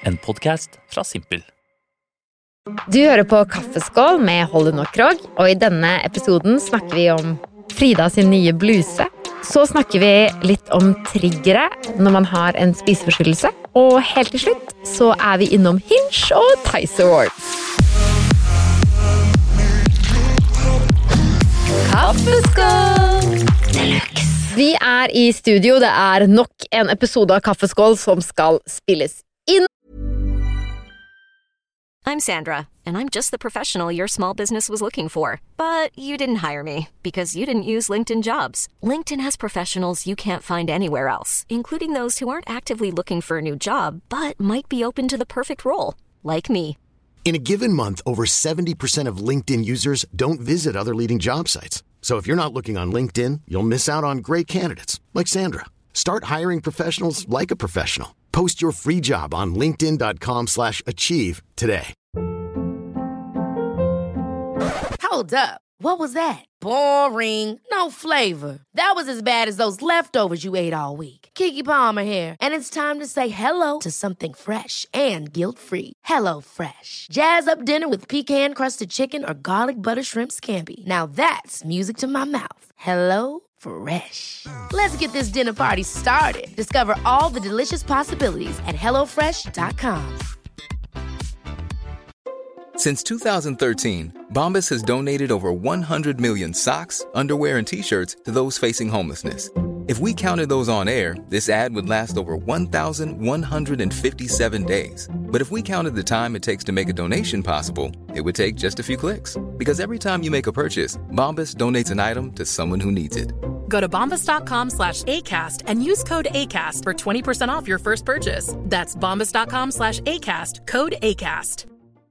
En podcast fra Simpel. Du hører på Kaffeskål med Holden og Krog, og i denne episoden snakker vi om Frida sin nye bluse. Så snakker vi litt om triggere når man har en spiseforstyrrelse, og helt til slutt så vi innom Hinge og Tice Awards. Kaffeskål Deluxe. Vi i studio, det nok en episode av Kaffeskål som skal spilles inn. I'm Sandra, and I'm just the professional your small business was looking for. But you didn't hire me because you didn't use LinkedIn Jobs. LinkedIn has professionals you can't find anywhere else, including those who aren't actively looking for a new job, but might be open to the perfect role, like me. In a given month, over 70% of LinkedIn users don't visit other leading job sites. So if you're not looking on LinkedIn, you'll miss out on great candidates, like Sandra. Start hiring professionals like a professional. Post your free job on linkedin.com/achieve today. Hold up. What was that? Boring. No flavor. That was as bad as those leftovers you ate all week. Keke Palmer here, and it's time to say hello to something fresh and guilt-free. Hello Fresh. Jazz up dinner with pecan-crusted chicken or garlic butter shrimp scampi. Now that's music to my mouth. Hello Fresh. Let's get this dinner party started. Discover all the delicious possibilities at HelloFresh.com. Since 2013, Bombas has donated over 100 million socks, underwear, and T-shirts to those facing homelessness. If we counted those on air, this ad would last over 1,157 days. But if we counted the time it takes to make a donation possible, it would take just a few clicks. Because every time you make a purchase, Bombas donates an item to someone who needs it. Go to bombas.com/ACAST and use code ACAST for 20% off your first purchase. That's bombas.com/ACAST, code ACAST.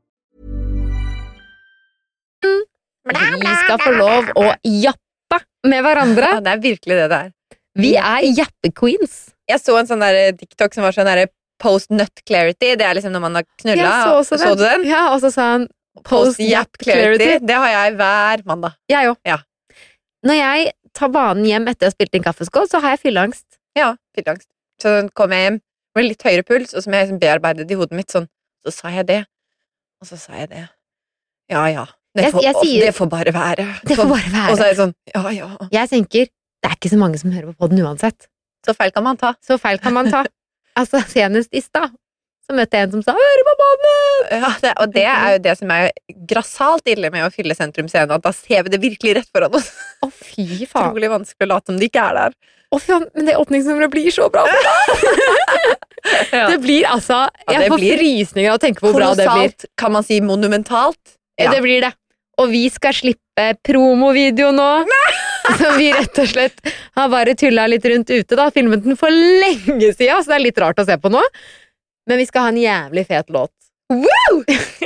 Vi skal få lov å jappe med hverandre. Ja, det virkelig det der. Vi jappe-queens. Jeg så en sånn der TikTok som var sånn der post-nut clarity. Det liksom når man har knulla. Så du den? Ja, og så sa han post-japp clarity. Det har jeg hver mandag. Jeg jo. Ja. Når jeg tar banen hjem etter å ha spilt inn kaffeskål, så har jeg fylleangst. Ja, fylleangst. Så kom jeg hjem med litt høyere puls, og som jeg bearbeidet i hodet mitt sånn, så sa jeg det. Og så sa jeg det. Ja. Det får bare være. Det får bare være. Og så jeg sånn, ja. Jeg tenker, det ikke så mange som hører på podden uansett. Så feil kan man ta. Altså, senest i stad, så møtte jeg en som sa, hører på podden! Ja, og det jo det som grassalt ille med å fylle Sentrum Scene, at da ser vi det virkelig rett foran oss. Å, fy faen. Utrolig vanskelig å late som de ikke der. Å, fy faen, men det åpningsnummeret blir så bra. Ja. Det blir altså, jeg får frysninger av å tenke på hvor bra det blir. Kan man si monumentalt? Ja. Det blir det. Og vi skal slippe promovideo nå, så vi rett og slett har bare tullet litt rundt ute da, filmet den for lenge siden, så det litt rart å se på nå. Men vi skal ha en jævlig fet låt. Woo!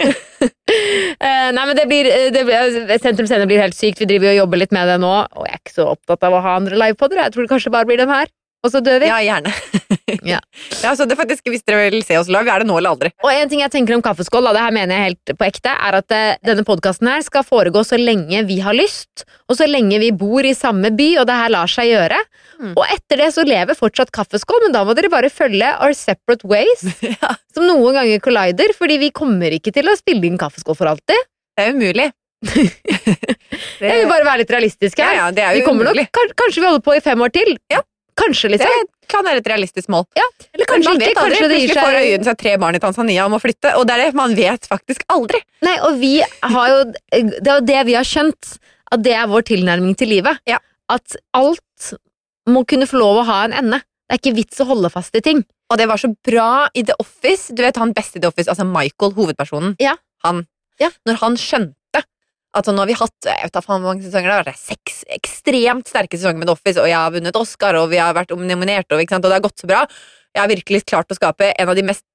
Nei, men det blir Sentrum Scene blir helt sykt, vi driver og jobber litt med det nå, og jeg ikke så opptatt av å ha andre livepodder, jeg tror det kanskje bare blir den her. Og så dør vi. Ja, gjerne. Ja, så det faktisk, hvis dere vil se oss live, det nå eller aldri. Og en ting jeg tenker om kaffeskål, det her mener jeg helt på ekte, at denne podcasten her skal foregå så lenge vi har lyst, og så lenge vi bor i samme by, og det her lar seg gjøre. Og etter det så lever fortsatt kaffeskål, men da må dere bare følge Our Separate Ways, som noen ganger collider, fordi vi kommer ikke til å spille inn kaffeskål for alltid. Det umulig. Jeg vil bare være litt realistiske her. Ja, det jo vi kommer umulig. Kanskje vi holder på i 5 år til. Ja. Kanskje liksom. Det kan være et realistisk mål. Ja, eller kanskje man ikke. Kanskje det gir seg... får øynene seg 3 barn i Tanzania og må flytte, og det det man vet faktisk aldri. Nei, og vi har jo, det det vi har skjønt, at det vår tilnærming til livet. Ja. At alt må kunne få lov å ha en ende. Det ikke vits å holde fast i ting. Og det var så bra i The Office. Du vet han beste i The Office, altså Michael, hovedpersonen. Ja. Når han skjønte at nå har vi hatt, jeg vet da faen hvor mange sesonger, det har vært 6 ekstremt sterke sesonger med The Office, og jeg har vunnet Oscar, og vi har vært nominert, og det har gått så bra. Jeg har virkelig klart å skape en av de mest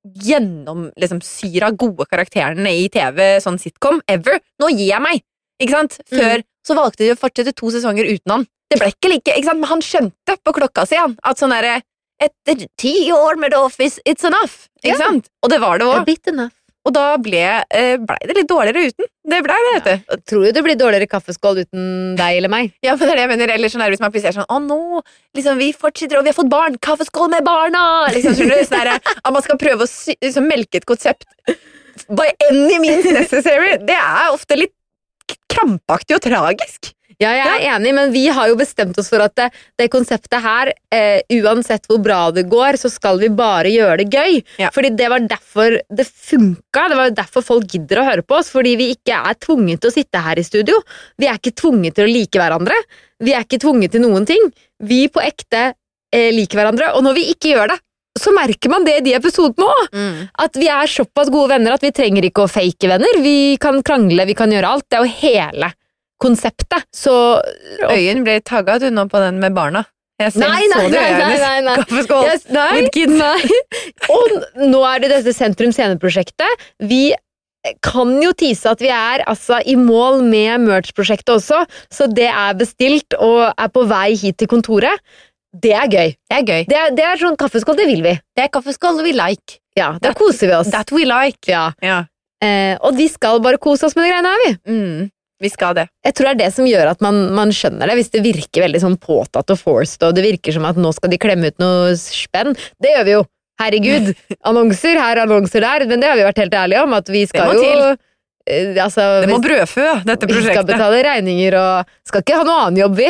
syra gode karakterene i TV, sånn sitcom, ever. Nå gir jeg meg, ikke sant? Før så valgte de å fortsette 2 sesonger uten han. Det ble ikke like, ikke sant? Men han skjønte på klokka si, at sånn etter 10 år med The Office, it's enough, ikke sant? Og det var det også. A bit enough. Og da ble det litt dårligere uten. Det ble det, vet du. Tror du det blir dårligere kaffeskål uten deg eller meg? Ja, men det er det jeg mener. Eller sånn hvis man plutselig er sånn, nå, liksom, vi fortsetter, og vi har fått barn, kaffeskål med barna! Liksom, skjønner du? Sånn at man skal prøve å liksom, melke et konsept. By any means necessary. Det er ofte litt krampaktig og tragisk. Ja, jeg er enig, men vi har jo bestemt oss for at det konseptet her, uansett hvor bra det går, så skal vi bare gjøre det gøy. Ja. Fordi det var derfor det funka, det var derfor folk gidder å høre på oss, fordi vi ikke er tvunget til å sitte her i studio. Vi er ikke tvunget til å like hverandre. Vi er ikke tvunget til noen ting. Vi på ekte liker hverandre, og når vi ikke gjør det, så merker man det i de episodene også. At vi er såpass gode venner at vi trenger ikke å fake venner. Vi kan krangle, vi kan gjøre alt. Det er jo hele konseptet. Så Øyen ble tagget du nå på den med barna. Jeg selv så det i øynene. Kaffeskål with kids. Nei. Og nå er det dette Sentrum Scene-prosjektet. Vi kan jo tise at vi er altså, i mål med merch-prosjektet også, så det er bestilt og er på vei hit til kontoret. Det er gøy. Det er gøy. Det er sånn kaffeskål, det vil vi. Det er kaffeskål we like. Ja, da koser vi oss. That we like. Ja. Ja. Og vi skal bare kose oss med de greiene her, vi. Vi skal det. Jeg tror det er det som gjør at man skjønner det, hvis det virker veldig sånn påtatt og forced, og det virker som at nå skal de klemme ut noe spenn. Det gjør vi jo. Herregud. Annonser her, annonser der. Men det har vi vært helt ærlige om, at vi skal jo... Altså, det må brødfø, dette prosjektet. Vi skal betale regninger, og skal ikke ha noe annen jobb, vi.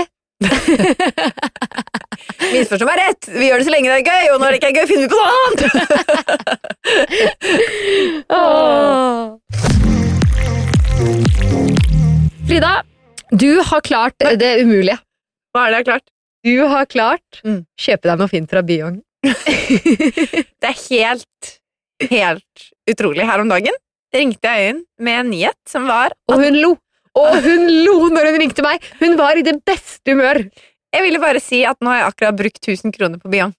Misforstå meg rett. Vi gjør det så lenge det er gøy, og når det ikke er gøy, finner vi på noe annet. Frida, du har klart det umulige. Hva er det jeg har klart? Du har klart kjøpe deg noe fint fra Byong. Det er helt utrolig. Her om dagen ringte jeg inn med en nyhet som var... Og hun lo. Og hun lo når hun ringte meg. Hun var i det beste humør. Jeg ville bare si at nå har jeg akkurat brukt 1000 kroner på Byong.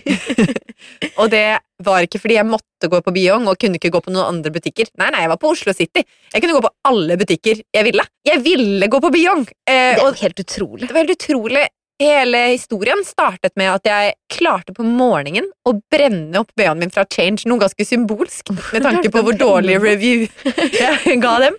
Og det var ikke fordi jeg måtte gå på Byong og kunne ikke gå på noen andre butikker. Nei, jeg var på Oslo City. Jeg kunne gå på alle butikker jeg ville. Jeg ville gå på Byong. Det var helt utrolig. Det var helt utrolig. Hele historien startet med at jeg klarte på morgenen å brenne opp BH-en min fra Change, noe ganske symbolsk, med tanke på hvor dårlig review jeg ga dem.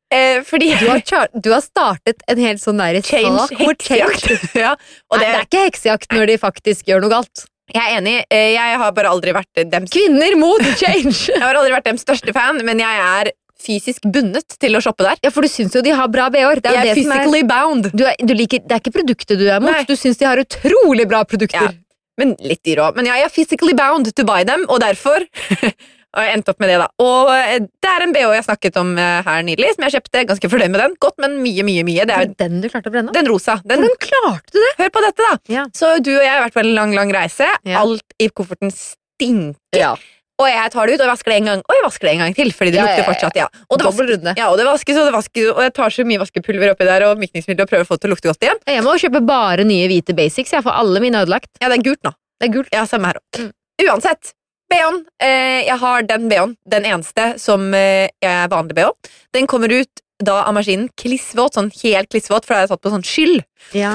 Fordi du har startet en helt sånn der heksejakt. Ja, og det er ikke heksejakt når de faktisk gjør noe galt. Jeg er enig, jeg har bare aldri vært dem Kvinner mot Change! Jeg har aldri vært dem største fan, men jeg er fysisk bundet til å shoppe der. Ja, for du synes jo de har bra BH-er. Jeg er physically bound. Du liker, det er ikke produktet du er mot. Nei. Du synes de har utrolig bra produkter. Ja, men litt dyr også. Men jeg er physically bound to buy them, og derfor har jeg endt opp med det da. Og det er en BH jeg snakket om her nylig, som jeg kjøpte, ganske fornøyd med den. Godt, men mye. Det er den du klarte å brenne opp? Den rosa. Hvordan klarte du det? Hør på dette da. Ja. Så du og jeg har vært på en lang reise. Ja. Alt i kofferten stinker. Ja. Og jeg tar det ut og vasker det en gang, og jeg vasker det en gang til, fordi det lukter fortsatt, ja. Og det vaskes, og jeg tar så mye vaskepulver oppi der, og mykningsmiddel, og prøver å få det til å lukte godt igjen. Jeg må kjøpe bare nye hvite basics, jeg får alle mine ødelagt. Ja, det er gult nå. Det er gult. Ja, samme her også. Uansett, BH-en, jeg har den BH-en, den eneste som er vanlig BH. Den kommer ut da av maskinen klissvåt, sånn helt klissvåt, for da har jeg tatt på sånn skyld. Ja.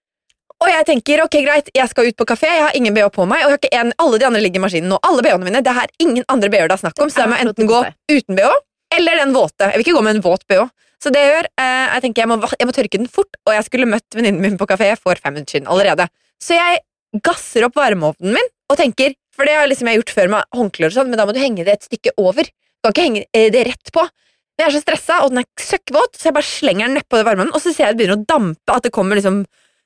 Og jeg tenker, ok, greit, jeg skal ut på kafé, jeg har ingen BH på meg, og jeg har ikke alle de andre ligger i maskinen nå. Alle BH-ene mine, det er ingen andre BH-er det er snakk om, så jeg må enten gå uten BH, eller den våte. Jeg vil ikke gå med en våt BH. Så det jeg gjør, jeg tenker jeg må tørke den fort, og jeg skulle møtt venninnen min på kafé for 5 minutter siden allerede. Så jeg gasser opp varmeovnen min, og tenker, for det har liksom jeg gjort før med håndklær og sånn, men da må du henge det et stykke over. Du kan ikke henge det rett på. Men jeg er så stresset, og den er søkkvåt, så jeg bare slenger den nedpå varmeovnen, og så ser jeg det begynner å dampe, at det kommer liksom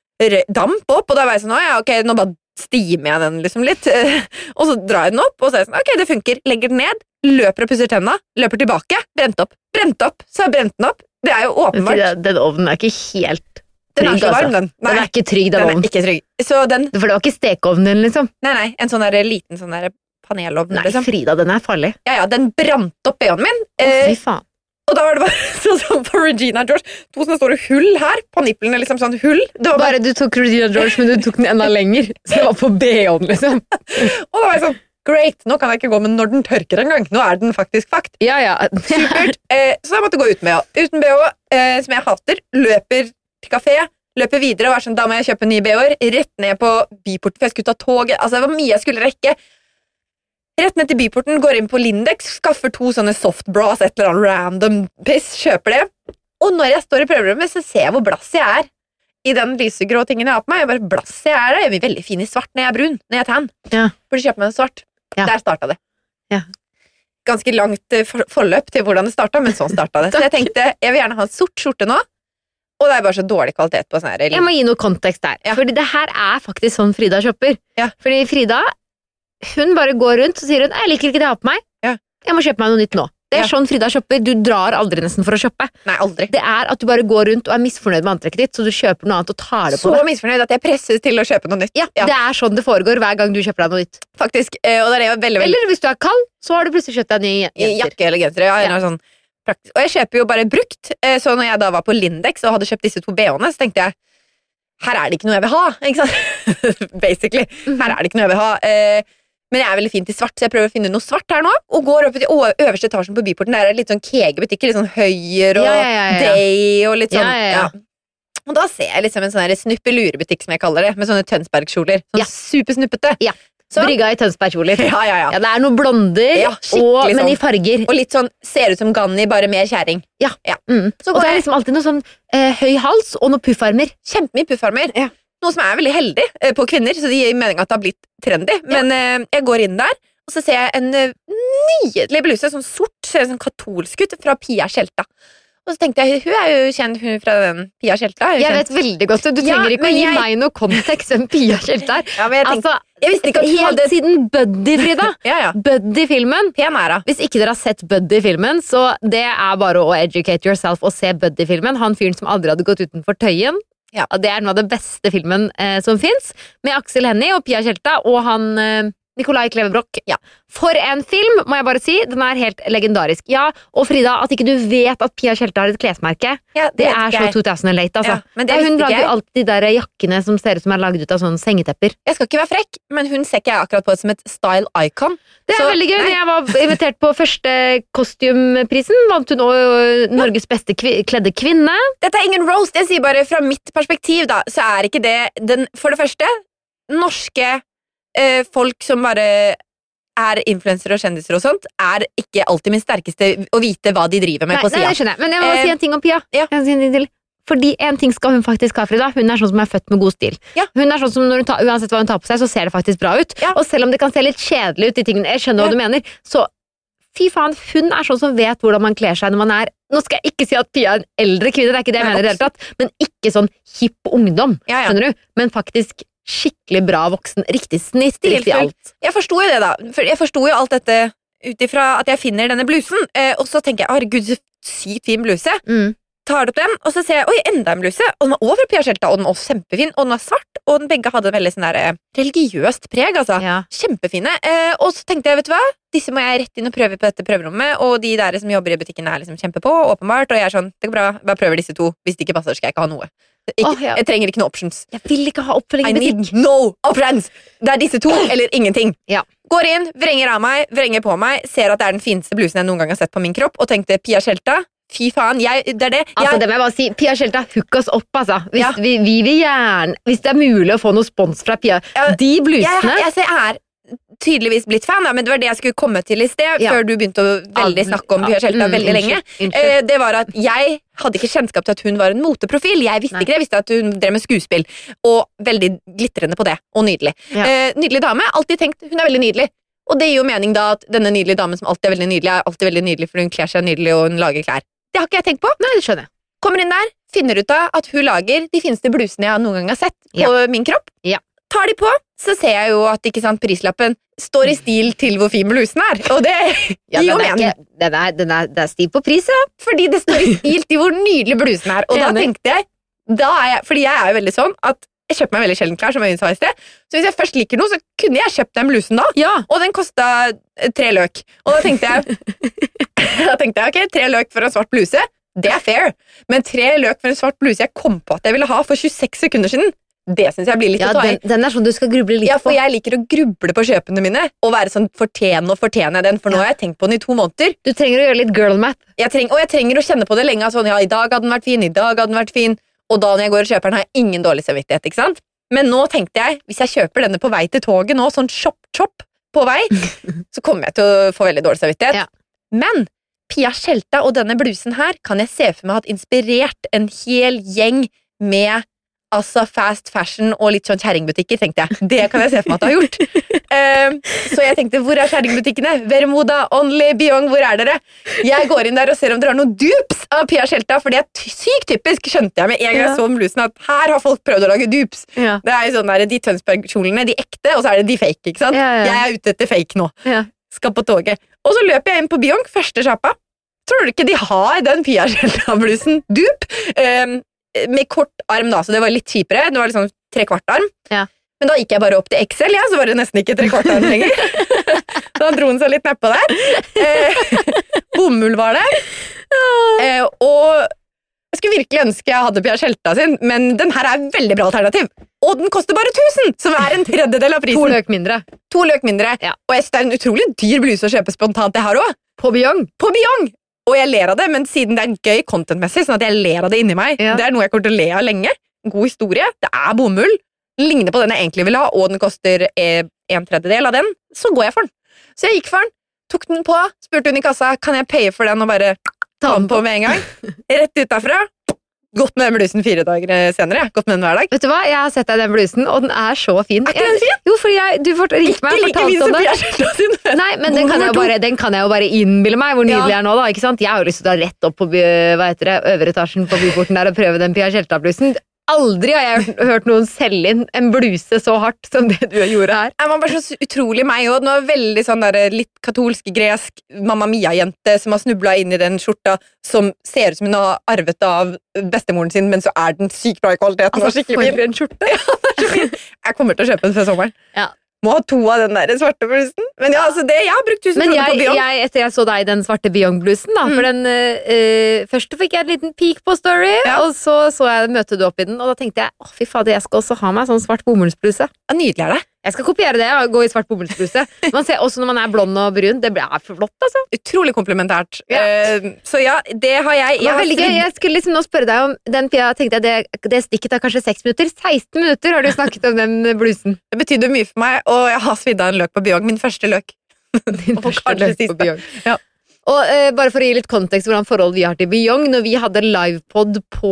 damp opp, og da var jeg sånn, ja, ok, nå bare stimer jeg den liksom litt, og så drar jeg den opp, og så er jeg sånn, ok, det funker, legger den ned, løper og pusser tennene, løper tilbake, brent opp, så har jeg brent den opp, det er jo åpenbart. Den ovnen er ikke helt trygg, den er så varm, den. Nei, den er ikke trygg, den ovnen. Den er ikke trygg. Så den... For det var ikke stekeovnen din, liksom? Nei, en sånn der liten sånn der panelovn, nei, liksom. Frida, den er farlig. Ja, den brant opp BH-en min. Fy faen. Og da var det bare sånn på Regina George, 2 sånne store hull her, på nipplene, liksom sånn hull. Det var bare du tok Regina George, men du tok den enda lenger, så det var på BH-en, liksom. Og da var jeg sånn, great, nå kan jeg ikke gå med når den tørker en gang. Nå er den faktisk fakt. Ja. Supert. Så jeg måtte gå uten BH. Uten BH, som jeg hater, løper til kafé, løper videre og var sånn, da må jeg kjøpe nye BH-er, rett ned på biporten, for jeg skulle ta toget. Altså, det var mye jeg skulle rekke. Rett ned til byporten, går inn på Lindex, skaffer 2 sånne soft bras, et eller annet random piss, kjøper det. Og når jeg står i prøverommet, så ser jeg hvor blass jeg er i den lysegrå tingen jeg har på meg. Jeg bare, blass jeg er det. Jeg blir veldig fin i svart når jeg er brun, når jeg er tan. Ja. Burde kjøpe meg en svart. Ja. Der startet det. Ja. Ganske langt forløp til hvordan det startet, men sånn startet det. Så jeg tenkte, jeg vil gjerne ha en sort skjorte nå, og det er bare så dårlig kvalitet på sånn her. Jeg må gi noe kontekst der. Ja. Fordi det her er faktisk sånn Frida shopper. Ja. Fordi Frida, hun bare går rundt og sier hun, jeg liker ikke det jeg har på meg. Ja. Jeg må kjøpe meg noe nytt nå. Det er Ja. sånn Frida shopper. Du drar aldri nesten for å shoppe. Nei, aldri. Det er at du bare går rundt og er misfornøyd med antrekket ditt, så du kjøper noe annet og tar det på Så deg. misfornøyd at jeg presses til å kjøpe noe nytt. Ja, det er sånn det foregår hver gang du kjøper deg noe nytt. Faktisk. Og det er jo veldig, veldig Eller hvis du er kald, så har du plutselig kjøpt deg en ny genser. jakke eller genser. Ja, en sånn praktisk. Og jeg kjøper jo bare brukt. Så når jeg da var på Lindex og hadde kjøpt disse 2 BH-ene, så tenkte jeg, her er det ikke noe jeg vil ha, ikke sant? Basically. Her er det ikke noe jeg vil ha. Men jeg er veldig fint i svart, så jeg prøver å finne noe svart her nå, og går opp i øverste etasjen på byporten. Der er det litt sånn kegebutikker, litt sånn Høyer og Day og litt sånn. Ja. Og da ser jeg liksom en sånn snuppelurebutikk, som jeg kaller det, med sånne Tønsberg-kjoler. Sånn supersnuppete. Ja. Så. Brygga i Tønsberg-kjoler. Ja. Ja, det er noen blonder, Ja, skikkelig men sånn. i farger. Og litt sånn, ser ut som Ganni, bare mer kjæring. Ja. Så Og går det er jeg liksom alltid noe sånn høy hals og noen puffarmer. kjempemye puffarmer. Ja. Noe som er veldig heldig på kvinner, så det gir mening at det har blitt trendy. Men jeg går inn der, og så ser jeg en nydelig bluse, sånn sort, ser sånn katolsk ut, fra Pia Tjelta. Og så tenkte jeg, hun er jo kjent, hun fra den Pia Tjelta. Jeg vet veldig godt, du trenger ikke å gi meg noe kontekst hvem Pia Tjelta er. Ja, men jeg tenkte, Altså, jeg visste ikke at hun helt hadde... siden Buddy, Frida. Ja. Buddy-filmen. Pen er hun. Hvis ikke dere har sett Buddy-filmen, så det er bare å educate yourself og se Buddy-filmen. Han fyren som aldri hadde gått utenfor tøyen. Ja. Det er noe av det beste filmen som finnes, med Aksel Hennie og Pia Tjelta og han Nikolai Klevebrok. Ja. For en film, må jeg bare si. Den er helt legendarisk. Ja, og Frida, at ikke du vet at Pia Tjelta har et klesmerke, Ja, det vet er ikke så jeg. 2008, altså. Ja, men det Hun visste ikke lager jeg. jo alltid de der jakkene som ser ut som er laget ut av sånne sengetepper. Jeg skal ikke være frekk, men hun ser ikke jeg akkurat på som et style icon. Det er Så, veldig gøy. nei. Når jeg var invitert på første kostymeprisen, vant hun også Norges beste kledde kvinne. Dette er ingen roast, jeg sier bare fra mitt perspektiv da, så er ikke det for det første, norske folk som bare er influensere og kjendiser og sånt, er ikke alltid min sterkeste å vite hva de driver med på Nei, siden. det skjønner jeg. Men jeg må bare si en ting om Pia. Ja. Jeg må si en ting til. Fordi en ting skal hun faktisk ha, Frida. Hun er sånn som er født med god stil. Ja. Hun er sånn som når hun uansett hva hun tar på seg, så ser det faktisk bra ut. Ja. Og selv om det kan se litt kjedelig ut, de tingene, jeg skjønner hva du mener, så fy faen, hun er sånn som vet hvordan man kler seg når man er. Nå skal jeg ikke si at Pia er en eldre kvinne, det er ikke det jeg mener i det hele tatt, men ikke sånn hipp ungdom, Ja. skjønner du? Men faktisk skikkelig bra voksen, riktig snitt, riktig Stilfull. alt. Jeg forsto jo det da, for jeg forsto jo alt dette ut ifra at jeg finner denne blusen, og så tenker jeg, herregud, så sykt fin bluse. Tar opp den, og så ser jeg, oi, enda en bluse, og den var over Pia Tjelta, og den var også kjempefin, og den var svart, og den begge hadde veldig sånn der religiøst preg, altså. Ja. Kjempefine. Og så tenkte jeg, vet du hva? Disse må jeg rett inn og prøve på dette prøverommet, og de der som jobber i butikken er liksom kjempepå, åpenbart, og jeg er sånn, det går bra, bare prøver disse 2. Hvis det ikke passer, skal jeg ikke ha noe. Ja. Jeg trenger ikke noen options. Jeg vil ikke ha oppfølging I i need butikk. no options! Det er disse 2, eller ingenting. Ja. Går inn, vrenger av meg, vrenger på meg, ser at det er den fineste blusen jeg noen gang har sett på min kropp, og tenkte, Pia Tjelta, fy faen, det er det. Altså, det må jeg bare si, Pia Tjelta, hook oss opp, altså. Hvis, Ja. vi vil gjerne, hvis det er mulig å få noe spons fra Pia. Ja, De blusene jeg er tydeligvis blitt fan, da, men det var det jeg skulle komme til i sted, Ja. før du begynte å veldig snakke om Pia Tjelta veldig lenge. Unnskyld. Det var at jeg hadde ikke kjennskap til at hun var en moteprofil. Jeg visste Nei. ikke det, jeg visste at hun drev med skuespill, og veldig glitrende på det, og nydelig. Ja. Nydelig dame, alltid tenkt, hun er veldig nydelig. Og det gir jo mening da at denne nydelige damen som alltid er veldig nydelig, er alltid veldig nydelig fordi hun kler seg nydelig og hun lager klær. Det har ikke jeg tenkt på. Nei, det skjønner jeg. Kommer inn der, finner ut av at hun lager de fineste blusene jeg noen gang har sett på min kropp. Ja. Tar de på, så ser jeg jo at ikke sant, prislappen står i stil til hvor fin blusen er. Og det Ja, gir jo den er mening. ikke, det er stiv på pris, ja. Fordi det står i stil til hvor nydelig blusen er. Og da Enig. tenkte jeg, fordi jeg er jo veldig sånn at jeg kjøper meg veldig sjelden klær, som jeg sa i sted. Så hvis jeg først liker noe, så kunne jeg kjøpt den blusen da. Ja. Og den kostet 3 løk. Og da tenkte jeg, ok, 3 løk for en svart bluse, det er fair. Men 3 løk for en svart bluse jeg kom på at jeg ville ha for 26 sekunder siden, det synes jeg blir litt Ja, å ta i. den er sånn du skal gruble litt Ja, for på. jeg liker å gruble på kjøpene mine, og være sånn, fortjener jeg den, for nå har jeg tenkt på den i 2 måneder. Du trenger å gjøre litt girl math. Og jeg trenger å kjenne på det lenge, sånn, ja, i dag hadde den vært fin, i dag hadde den vært fin, og da når jeg går og kjøper den, har jeg ingen dårlig samvittighet, ikke sant? Men nå tenkte jeg, hvis jeg kjøper denne på vei til toget nå, sånn chop på vei, så kommer jeg til å få veldig dårlig samvittighet. Ja. Men Pia Tjelta og denne blusen her kan jeg se for meg at inspirert en hel gjeng med fast fashion og litt sånn kjerringbutikker, tenkte jeg. Det kan jeg se for meg at det har gjort. Så jeg tenkte, hvor er kjerringbutikkene? Vermoda, Only, Biong, hvor er dere? Jeg går inn der og ser om dere har noen dupes av Pia Tjelta, for det er sykt typisk, skjønte jeg med en gang jeg så blusen, at her har folk prøvd å lage dupes. Ja. Det er jo sånn der, de Tønsberg-kjolene, de ekte, og så er det de fake, ikke sant? Ja. Jeg er ute etter fake nå. Ja. Skal på toget. Og så løper jeg inn på Biong, første sjappa. Tror du ikke de har den Pia Tjelta-blusen? Dupe? Med kort arm da, så det var litt kjipere. Det var liksom 3/4 arm. Ja. Men da gikk jeg bare opp til XL, ja, så var det nesten ikke 3/4 arm lenger. Da dro den seg litt nedpå der. Bomull var det. Og jeg skulle virkelig ønske jeg hadde Pia Tjelta sin, men den her er veldig bra alternativ. Og den koster bare 1000, som er en tredjedel av prisen. 2 løk mindre. 2 løk mindre. Ja. Og jeg synes det er en utrolig dyr bluse å kjøpe spontant det her også. På Biong. På Biong! Og jeg ler av det, men siden det er gøy contentmessig, sånn at jeg ler av det inni meg, det er noe jeg kommer til å le av lenge. God historie, det er bomull, den ligner på den jeg egentlig vil ha, og den koster 1/3 av den, så går jeg for den. Så jeg gikk for den, tok den på, spurte hun i kassa, kan jeg paye for den og bare ta den på med en gang? Rett ut derfra. Gått med den blusen 4 dager senere. Gått med den hver dag. Vet du hva? Jeg har sett deg den blusen, og den er så fin. Er ikke den fin? Jo, for du ringte meg og fortalte om det. Nei, men den kan jeg jo bare innbille meg hvor nydelig er nå, da. Ikke sant? Jeg har jo lyst til å dra rett opp på øvre etasjen på byporten der og prøve den Pia Tjelta-blusen. Aldri har jeg hørt noen selge inn en bluse så hardt som det du gjorde her. Jeg var bare så utrolig meg også. Den var veldig sånn der, litt katolsk, gresk Mamma Mia-jente som har snublet inn i den skjorta som ser ut som hun har arvet av bestemoren sin, men så er den sykt bra i kvaliteten. Altså, for en skjorte. Ja, det er så fin. Jeg kommer til å kjøpe den før sommeren. Ja. Må ha 2 av den der svarte blusen. Men ja, altså det, jeg har brukt 1000 kroner på Biong. Etter jeg så deg i den svarte Biong-blusen, da, for den først fikk jeg en liten peek på story, og så jeg møtet du opp i den, og da tenkte jeg, fy fader, jeg skal også ha meg sånn svart bomullsbluse. Ja, nydelig er det. Jeg skal kopiere det og gå i svart bomullsbluse. Man ser også når man er blond og brun, det er flott, altså. Utrolig komplementært. Ja. Så ja, det har jeg. Det var veldig gøy. Jeg skulle liksom nå spørre deg om den Pia, tenkte jeg, det stikket tar kanskje 6 minutter. 16 minutter har du snakket om den blusen. Det betydde mye for meg, og jeg har svidd av en løk på Biong. Min første løk. Din første løk på Biong. Ja. Og bare for å gi litt kontekst hvordan forhold vi har til Biong, når vi hadde livepod på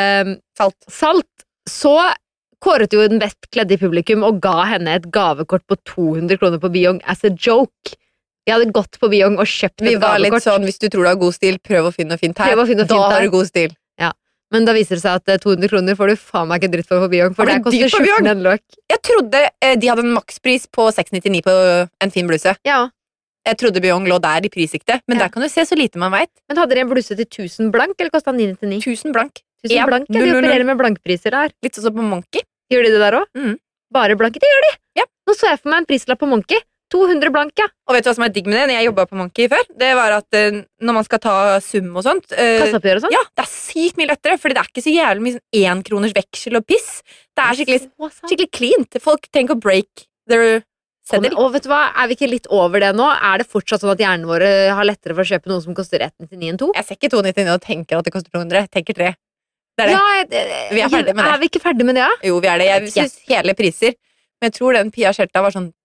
Salt, så kåret jo den best kledde i publikum og ga henne et gavekort på 200 kroner på Biong as a joke. Vi hadde gått på Biong og kjøpt et gavekort. Vi var litt sånn, hvis du tror du har god stil, prøv å finne fint her. Da har du god stil. Ja. Men da viser det seg at 200 kroner får du faen meg ikke dritt for på Biong, for det koster skjorten en løk. Jeg trodde de hadde en makspris på 699 på en fin bluse. Ja. Jeg trodde Biong lå der i prissikte, men der kan du se så lite man vet. Men hadde de en bluse til 1000 blank, eller kostet 999? 1000 blank. 1000 blank, ja, de opererer med blankpriser der. Litt sånn på Monkey. Gjør de det der også? Mm. Bare blanke, det gjør de. Ja. Nå så jeg for meg en prislapp på Monkey. 200 blank, ja. Og vet du hva som er digg med det? Når jeg jobbet på Monkey før, det var at når man skal ta sum og sånt kassaoppgjør og sånt? Ja, det er sykt mye lettere, fordi det er ikke så jævlig mye sånn 1 kroners veksel og piss. Det er skikkelig cleant. Folk tenker å break their seddel. Og vet du hva, er vi ikke litt over det nå? Er det fortsatt sånn at hjernene våre har lettere for å kjøpe noe som koster 199 enn 2? Jeg ser ikke 299 og tenker at det koster 200. Jeg tenker 3. Det er det. Ja, vi er ferdig med det. Er vi ikke ferdig med det, da? Jo, vi er det. Jeg synes hele priser. Men jeg tror den Pia Tjelta var sånn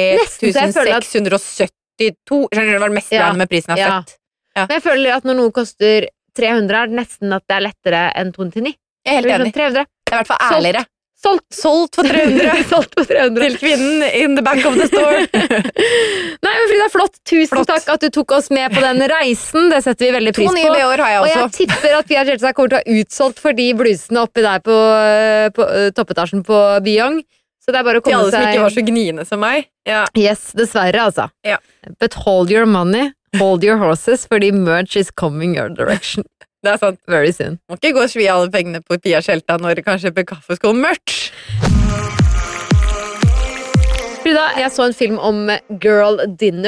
3672. Skjønner du, det var det meste med prisen jeg har sett. Ja. Men jeg føler at når noe koster 300, er det nesten at det er lettere enn 299. Jeg er helt enig. 300. Det er i hvert fall ærligere. Solgt for 300. Solgt for 300. Til kvinnen in the back of the store. Nei, men Frida, flott. Tusen takk at du tok oss med på den reisen. Det setter vi veldig pris på. 2 nye år har jeg også. Og jeg tipper at Pia Tjelta kommer til å ha utsolgt for de blusene oppi der på toppetasjen på Biong. Så det er bare å komme seg... Til alle som ikke var så gniende som meg. Ja. Yes, dessverre, altså. Ja. But hold your money, hold your horses, fordi merch is coming your direction. Det er sant. Very soon. Må ikke gå og svi alle pengene på Pia Tjelta når det kan kjøpe kaffeskål-merch. Frida, jeg så en film om Girl Dinner.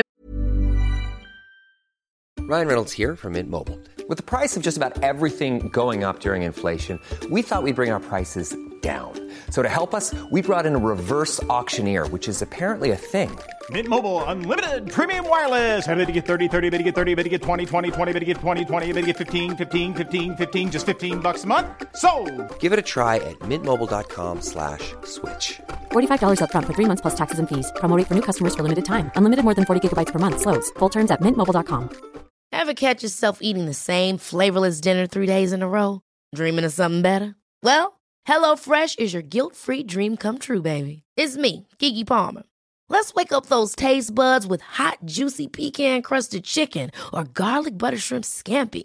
Ryan Reynolds here from Mint Mobile. With the price of just about everything going up during inflation, we thought we'd bring our prices down. So to help us, we brought in a reverse auctioneer, which is apparently a thing. Mint Mobile Unlimited Premium Wireless. How to get 30, 30, bit to get 30, bit to get 20, 20, 20, bit to get 20, 20, bit to get 15, 15, 15, 15, just $15 a month? Sold! Give it a try at mintmobile.com/switch. $45 up front for 3 months plus taxes and fees. Promo rate for new customers for limited time. Unlimited more than 40 gigabytes per month. Slows full terms at mintmobile.com. Ever catch yourself eating the same flavorless dinner 3 days in a row? Dreaming of something better? Well, HelloFresh is your guilt-free dream come true, baby. It's me, Keke Palmer. Let's wake up those taste buds with hot, juicy pecan-crusted chicken or garlic butter shrimp scampi.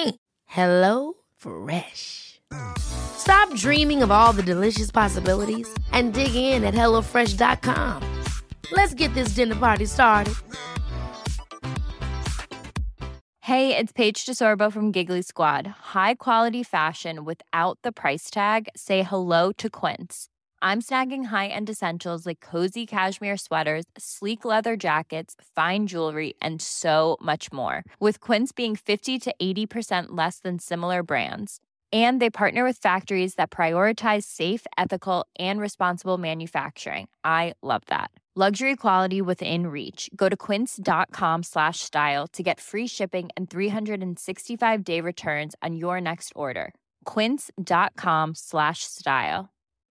HelloFresh. Stop dreaming of all the delicious possibilities and dig in at HelloFresh.com. Let's get this dinner party started. Hey, it's Paige DeSorbo from Giggly Squad. High quality fashion without the price tag. Say hello to Quince. I'm snagging high-end essentials like cozy cashmere sweaters, sleek leather jackets, fine jewelry, and so much more. With Quince being 50 to 80% less than similar brands. And they partner with factories that prioritize safe, ethical, and responsible manufacturing. I love that. Luxury quality within reach. Go to quince.com/style to get free shipping and 365-day returns on your next order. Quince.com/style.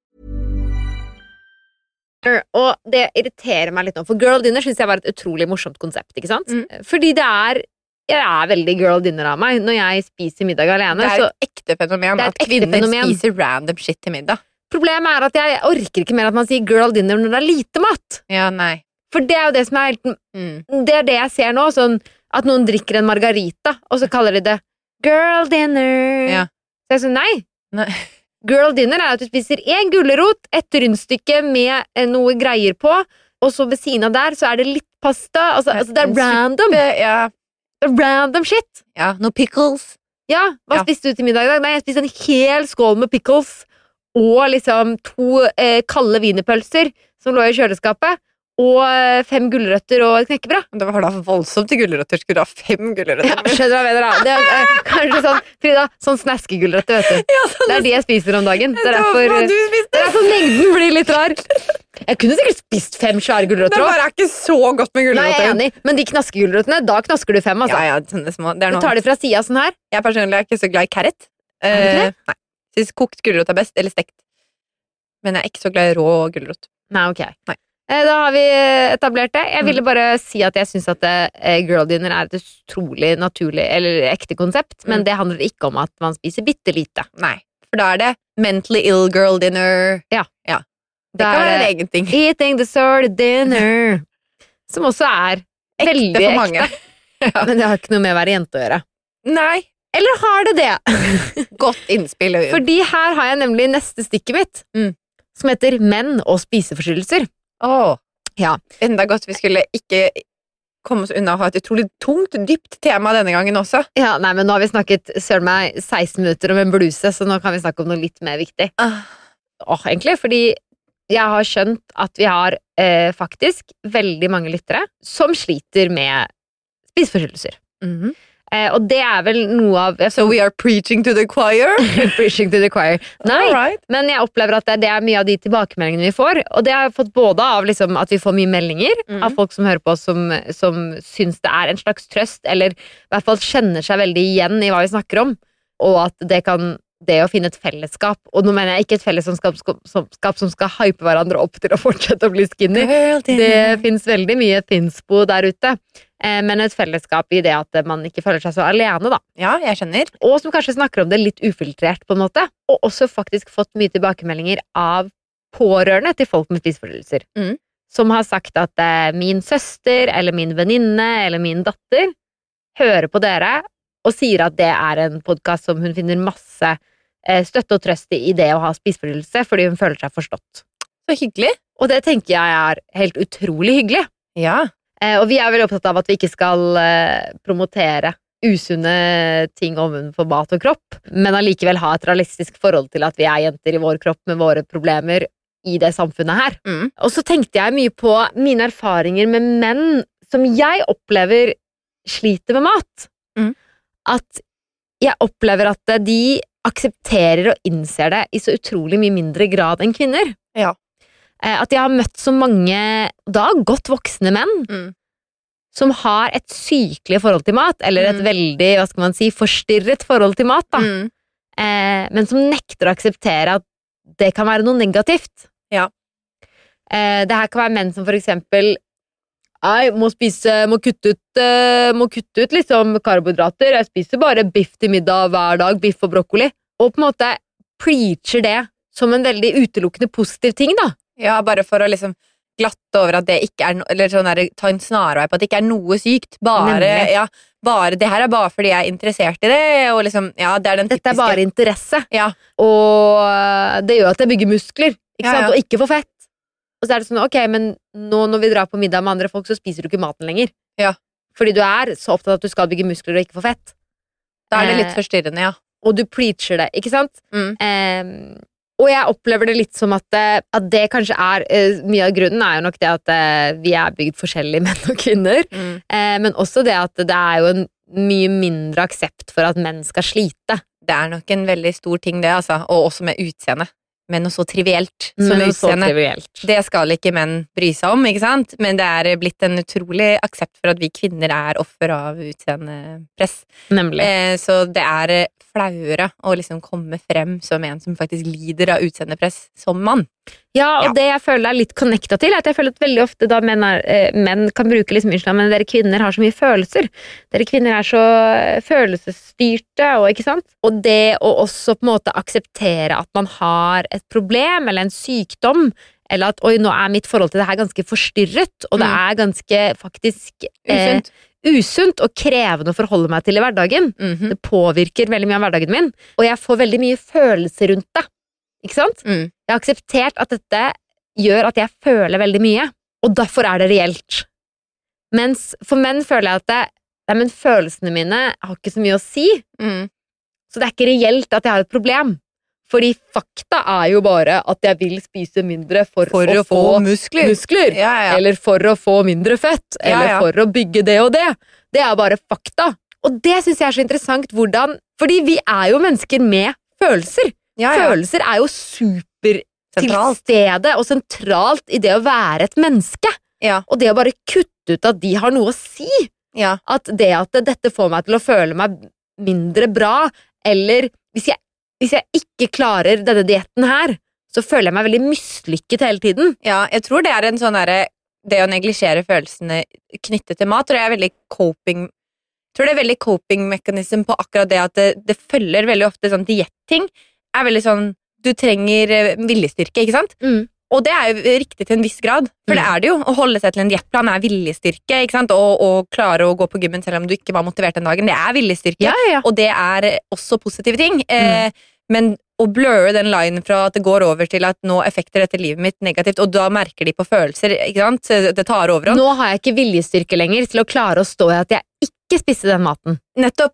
Og det irriterer meg litt nå, for Girl Dinner synes jeg var et utrolig morsomt konsept, ikke sant? Fordi jeg er veldig girl dinner av meg når jeg spiser middag alene. Det et ekte fenomen at kvinner spiser random shit til middag. Problemet er at jeg orker ikke mer at man sier girl dinner når det er lite mat. Ja, nei. For det jo det som helt det det jeg ser nå, sånn at noen drikker en margarita, og så kaller de det girl dinner. Ja. Så jeg sånn, nei. Girl dinner at du spiser en gullerot, et rundstykke med noe greier på, og så ved siden av der så det litt pasta, altså det random. Ja. Random shit. Ja, noe pickles. Ja, hva spiste du til middag i dag? Nei, jeg spiste en hel skål med pickles, og liksom 2 kalde wienerpølser som lå i kjøleskapet, og 5 gulrøtter og et knekkebrød. Det var da voldsomt til gulrøtter. Skulle du ha 5 gulrøtter? Ja, skjønner hva jeg mener da. Det kanskje sånn, Frida, sånn snaskegulrøtter, vet du. Ja, sånn, det de jeg spiser om dagen. Det derfor mengden blir litt rar. Jeg kunne sikkert spist 5 svære gulrøtter. Det bare ikke så godt med gulrøtter. Nei, jeg enig. Men de knaskegulrøttene, da knasker du 5, altså. Ja, sånne små. Du tar de fra siden sånn her. Jeg personlig ikke så glad i carrot. Nei. Synes kokt gulrøtt best, eller stekt. Men jeg ikke så glad i rå gulrøtt. Nei, ok. Nei. Da har vi etablert det. Jeg ville bare si at jeg synes at girl dinner et utrolig naturlig, eller ekte konsept, men det handler ikke om at man spiser bittelite. Nei, for da det mentally ill girl dinner. Ja. Det kan være en egen ting. Eating dessert dinner. Som også veldig ekte for mange. Ja. Men det har ikke noe med å være jente å gjøre. Nei. Eller har det det? Godt innspill. Fordi her har jeg nemlig neste stikket mitt, som heter menn og spiseforstyrrelser. Ja. Enda godt vi skulle ikke komme oss unna å ha et utrolig tungt, dypt tema denne gangen også. Ja, nei, men nå har vi snakket søren meg 16 minutter om en bluse, så nå kan vi snakke om noe litt mer viktig. Egentlig, fordi jeg har skjønt at vi har faktisk veldig mange lyttere som sliter med spiseforstyrrelser. Og det vel noe av... So we are preaching to the choir? Preaching to the choir. Nei, men jeg opplever at det mye av de tilbakemeldingene vi får, og det har jeg fått både av liksom, at vi får mye meldinger av folk som hører på oss, som syns det en slags trøst, eller i hvert fall kjenner seg veldig igjen i hva vi snakker om, og at det å finne et fellesskap, og nå mener jeg ikke et fellesskap som skal hype hverandre opp til å fortsette å bli skinny. Det finnes veldig mye thinspo der ute, men et fellesskap i det at man ikke føler seg så alene da. Ja, jeg skjønner. Og som kanskje snakker om det litt ufiltrert på en måte, og også faktisk fått mye tilbakemeldinger av pårørende til folk med spiseforstyrrelser, som har sagt at min søster, eller min venninne, eller min datter hører på dere, og sier at det en podcast som hun finner masse støtte og trøst i det å ha spiseforstyrrelse, fordi hun føler seg forstått. Så hyggelig. Og det tenker jeg helt utrolig hyggelig. Ja. Og vi veldig opptatt av at vi ikke skal promotere usunne ting ovenfor mat og kropp, men allikevel ha et realistisk forhold til at vi jenter i vår kropp med våre problemer i det samfunnet her. Og så tenkte jeg mye på mine erfaringer med menn som jeg opplever sliter med mat. At jeg opplever at de aksepterer og innser det i så utrolig mye mindre grad enn kvinner. Ja. At jeg har møtt så mange, da godt voksne menn, som har et sykelig forhold til mat, eller et veldig, hva skal man si, forstyrret forhold til mat, da. Men som nekter å akseptere at det kan være noe negativt. Ja. Det her kan være menn som for eksempel må kutte ut liksom karbohydrater. Jeg spiser bare biff til middag hver dag, biff og brokkoli. Og på en måte preacher det som en veldig utelukkende positiv ting, da. Ja, bare for å liksom glatte over at det ikke eller sånn der, ta en snarvei på at det ikke noe sykt. Bare det her bare fordi jeg interessert i det, og liksom, det den typiske. Dette bare interesse. Ja. Og det gjør at jeg bygger muskler, ikke sant? Og ikke får fett. Og så det sånn, ok, men nå når vi drar på middag med andre folk, så spiser du ikke maten lenger. Ja. Fordi du så opptatt at du skal bygge muskler og ikke få fett. Da det litt forstyrrende, ja. Og du preacher det, ikke sant? Og jeg opplever det litt som at det kanskje mye av grunnen jo nok det at vi bygd forskjellige menn og kvinner, men også det at det jo en mye mindre aksept for at menn skal slite. Det nok en veldig stor ting det, altså, og også med utseende. Men noe så trivielt som utseende. Det skal ikke menn bry seg om, ikke sant? Men det blitt en utrolig aksept for at vi kvinner offer av utseendepress. Nemlig. Så det flauere å liksom komme frem som en som faktisk lider av utseendepress som mann. Ja, og det jeg føler litt connecta til, at jeg føler at veldig ofte da menn kan bruke liksom, men dere kvinner har så mye følelser. Dere kvinner så følelsesstyrte, og ikke sant? Og det å også på en måte akseptere at man har et problem, eller en sykdom, eller at, oi, nå mitt forhold til det her ganske forstyrret, og det ganske faktisk usunt og krevende å forholde meg til i hverdagen. Det påvirker veldig mye av hverdagen min, og jeg får veldig mye følelser rundt det. Ikke sant? Jeg har akseptert at dette gjør at jeg føler veldig mye, og derfor det reelt. Mens for menn føler jeg at men følelsene mine har ikke så mye å si, så det ikke reelt at jeg har et problem. Fordi fakta jo bare at jeg vil spise mindre for å få muskler. Eller for å få mindre fett, eller for å bygge det og det. Det bare fakta. Og det synes jeg så interessant hvordan, fordi vi jo mennesker med følelser. Følelser jo super til stede og sentralt i det å være et menneske. Og det å bare kutte ut at de har noe å si. At dette får meg til å føle meg mindre bra, eller hvis jeg ikke klarer denne dietten her, så føler jeg meg veldig mislykket hele tiden. Ja, jeg tror det en sånn det å neglisjere følelsene knyttet til mat, tror jeg veldig coping. Jeg tror det veldig coping-mekanism på akkurat det at det følger veldig ofte sånn dietting. Veldig sånn, du trenger viljestyrke, ikke sant? Og det jo riktig til en viss grad, for det jo. Å holde seg til en diettplan viljestyrke, ikke sant? Og klare å gå på gymmen selv om du ikke var motivert den dagen, det viljestyrke. Og det også positive ting. Men å blurre den linen fra at det går over til at nå effekter dette livet mitt negativt, og da merker de på følelser, ikke sant? Det tar over. Nå har jeg ikke viljestyrke lenger til å klare å stå i at jeg ikke spiste den maten. Nettopp.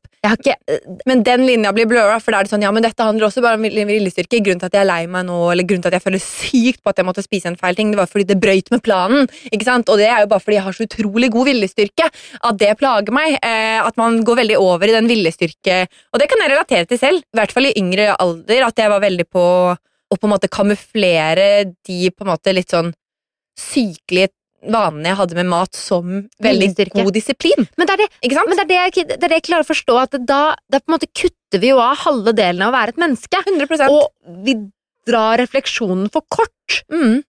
Men den linja blir blurra, for det sånn, men dette handler også bare om viljestyrke. Grunnen til at jeg lei meg nå, eller grunnen til at jeg føler sykt på at jeg måtte spise en feil ting, det var fordi det brøyt med planen, ikke sant? Og det jo bare fordi jeg har så utrolig god viljestyrke, at det plager meg, at man går veldig over i den viljestyrke, og det kan jeg relatere til selv, i hvert fall i yngre alder, at jeg var veldig på å på en måte kamuflere de på en måte litt sånn sykelige vanene jeg hadde med mat som veldig god disiplin. Men det ikke sant? Men det jeg klarer å forstå, at da på en måte kutter vi jo av halve delen av å være et menneske. 100%. Og vi drar refleksjonen for kort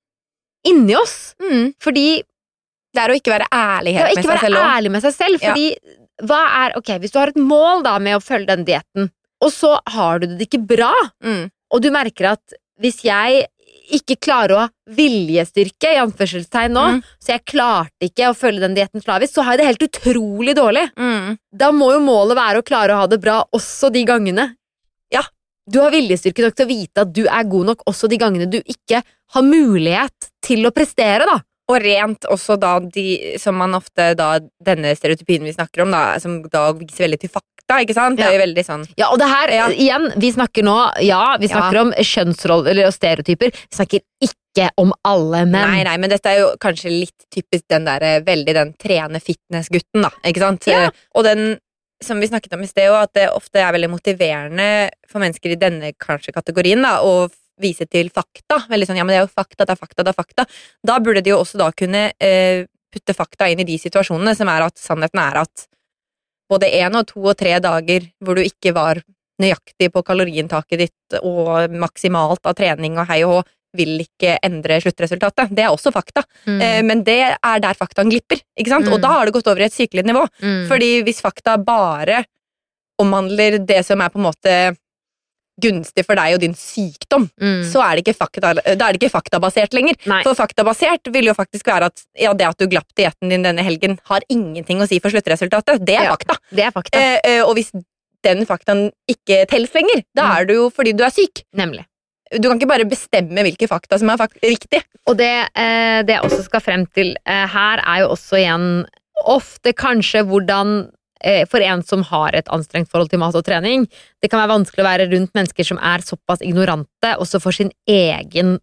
inni oss. Fordi det å ikke være ærlighet med seg selv. Ikke være ærlig med seg selv, fordi ok, hvis du har et mål da med å følge den dietten, og så har du det ikke bra, og du merker at hvis jeg ikke klarer å ha viljestyrke i anførselstegn nå, så jeg klarte ikke å følge den dietten slavisk, så har jeg det helt utrolig dårlig. Da må jo målet være å klare å ha det bra også de gangene. Ja, du har viljestyrke nok til å vite at du god nok også de gangene du ikke har mulighet til å prestere, da. Og rent også da som man ofte da, denne stereotypien vi snakker om da, som da viser veldig til fakta, ikke sant? Det jo veldig sånn. Ja, og det her, igjen, vi snakker nå, vi snakker om kjønnsroller eller stereotyper, vi snakker ikke om alle menn. Nei, men dette jo kanskje litt typisk den der, veldig den trene fitnessgutten da, ikke sant? Og den som vi snakket om i sted, at det ofte veldig motiverende for mennesker i denne kanskje kategorien da, å vise til fakta. Veldig sånn, ja, men det jo fakta, det fakta, det fakta. Da burde de jo også da kunne putte fakta inn i de situasjonene, som at sannheten at både 1 og 2 og 3 dager hvor du ikke var nøyaktig på kaloriinntaket ditt og maksimalt av trening og hei og hå, vil ikke endre sluttresultatet. Det også fakta. Men det der faktaen glipper, ikke sant? Og da har det gått over i et sykelig nivå. Fordi hvis fakta bare omhandler det som på en måte gunstig for deg og din sykdom, så det ikke fakta, da det ikke faktabasert lenger. Nei. For faktabasert vil jo faktisk være at ja, det at du glapp dietten din denne helgen har ingenting å si for sluttresultatet. Det fakta. Det fakta. Og hvis den faktaen ikke telles lenger, da det jo fordi du syk. Nemlig. Du kan ikke bare bestemme hvilke fakta som riktig. Og det jeg også skal frem til her jo også igjen ofte kanskje hvordan for en som har et anstrengt forhold til mat og trening, det kan være vanskelig å være rundt mennesker som såpass ignorante også for sin egen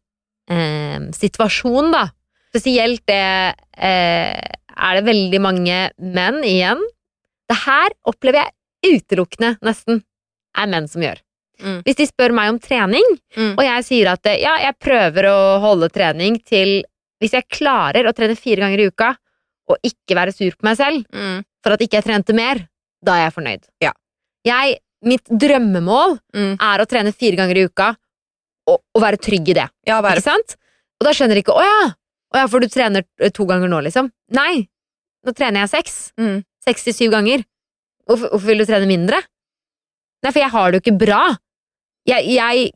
situasjon da. Spesielt det det veldig mange menn igjen. Det her opplever jeg utelukkende nesten menn som gjør. Hvis de spør meg om trening, og jeg sier at ja, jeg prøver å holde trening til hvis jeg klarer å trene 4 ganger i uka og ikke være sur på meg selv for at ikke jeg trente mer, da jeg fornøyd. Ja. Mitt drømmemål å trene 4 ganger i uka og være trygg i det. Ja, ikke sant? Og da skjønner de ikke, åja, for du trener 2 ganger nå liksom. Nei, nå trener jeg 6. 6 til 7 ganger. Hvorfor vil du trene mindre? Nei, for jeg har det jo ikke bra. Jeg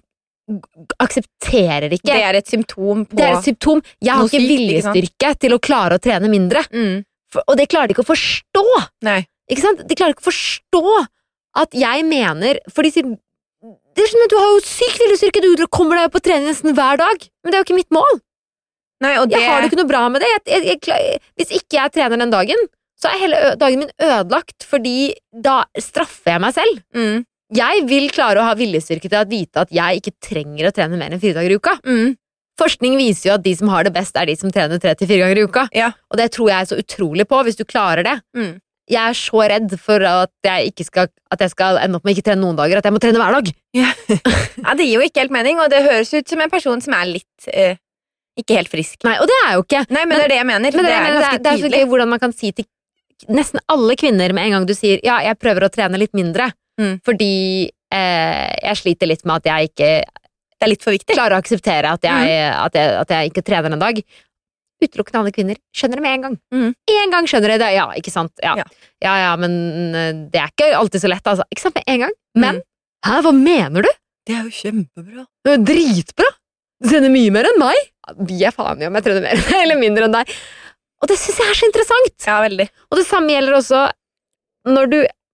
aksepterer ikke. Det et symptom på Det et symptom. Jeg har ikke viljestyrke til å klare å trene mindre. Og det klarer de ikke å forstå. Nei. Ikke sant? De klarer ikke å forstå at jeg mener, for de sier, det sånn at du har jo syk viljestyrke, du kommer deg på trening nesten hver dag, men det jo ikke mitt mål. Nei, og jeg har det ikke noe bra med det. Hvis ikke jeg trener den dagen, så hele dagen min ødelagt, fordi da straffer jeg meg selv. Jeg vil klare å ha viljestyrke til å vite at jeg ikke trenger å trene mer enn 4 dager i uka. Forskning viser jo at de som har det best de som trener 3 til 4 ganger i uka. Ja. Og det tror jeg så utrolig på, hvis du klarer det. Jeg så redd for at jeg skal ende opp med å ikke trene noen dager, at jeg må trene hver dag. Ja, det gir jo ikke helt mening, og det høres ut som en person som litt ikke helt frisk. Nei, og det jo ikke. Nei, men det det jeg mener. Men det ganske det så tydelig. Gøy hvordan man kan si til nesten alle kvinner med en gang du sier, ja, jeg prøver å trene litt mindre, fordi jeg sliter litt med at jeg ikke det litt for viktig. Klarer å akseptere at jeg ikke trener en dag. Utelukkende alle kvinner skjønner det med en gang. En gang skjønner de det, ja, ikke sant? Ja, men det ikke alltid så lett, altså. Ikke sant, med en gang. Men, hva mener du? Det jo kjempebra. Det dritbra. Du trener mye mer enn meg. Vi faen om jeg trener mer eller mindre enn deg. Og det synes jeg så interessant. Ja, veldig. Og det samme gjelder også når du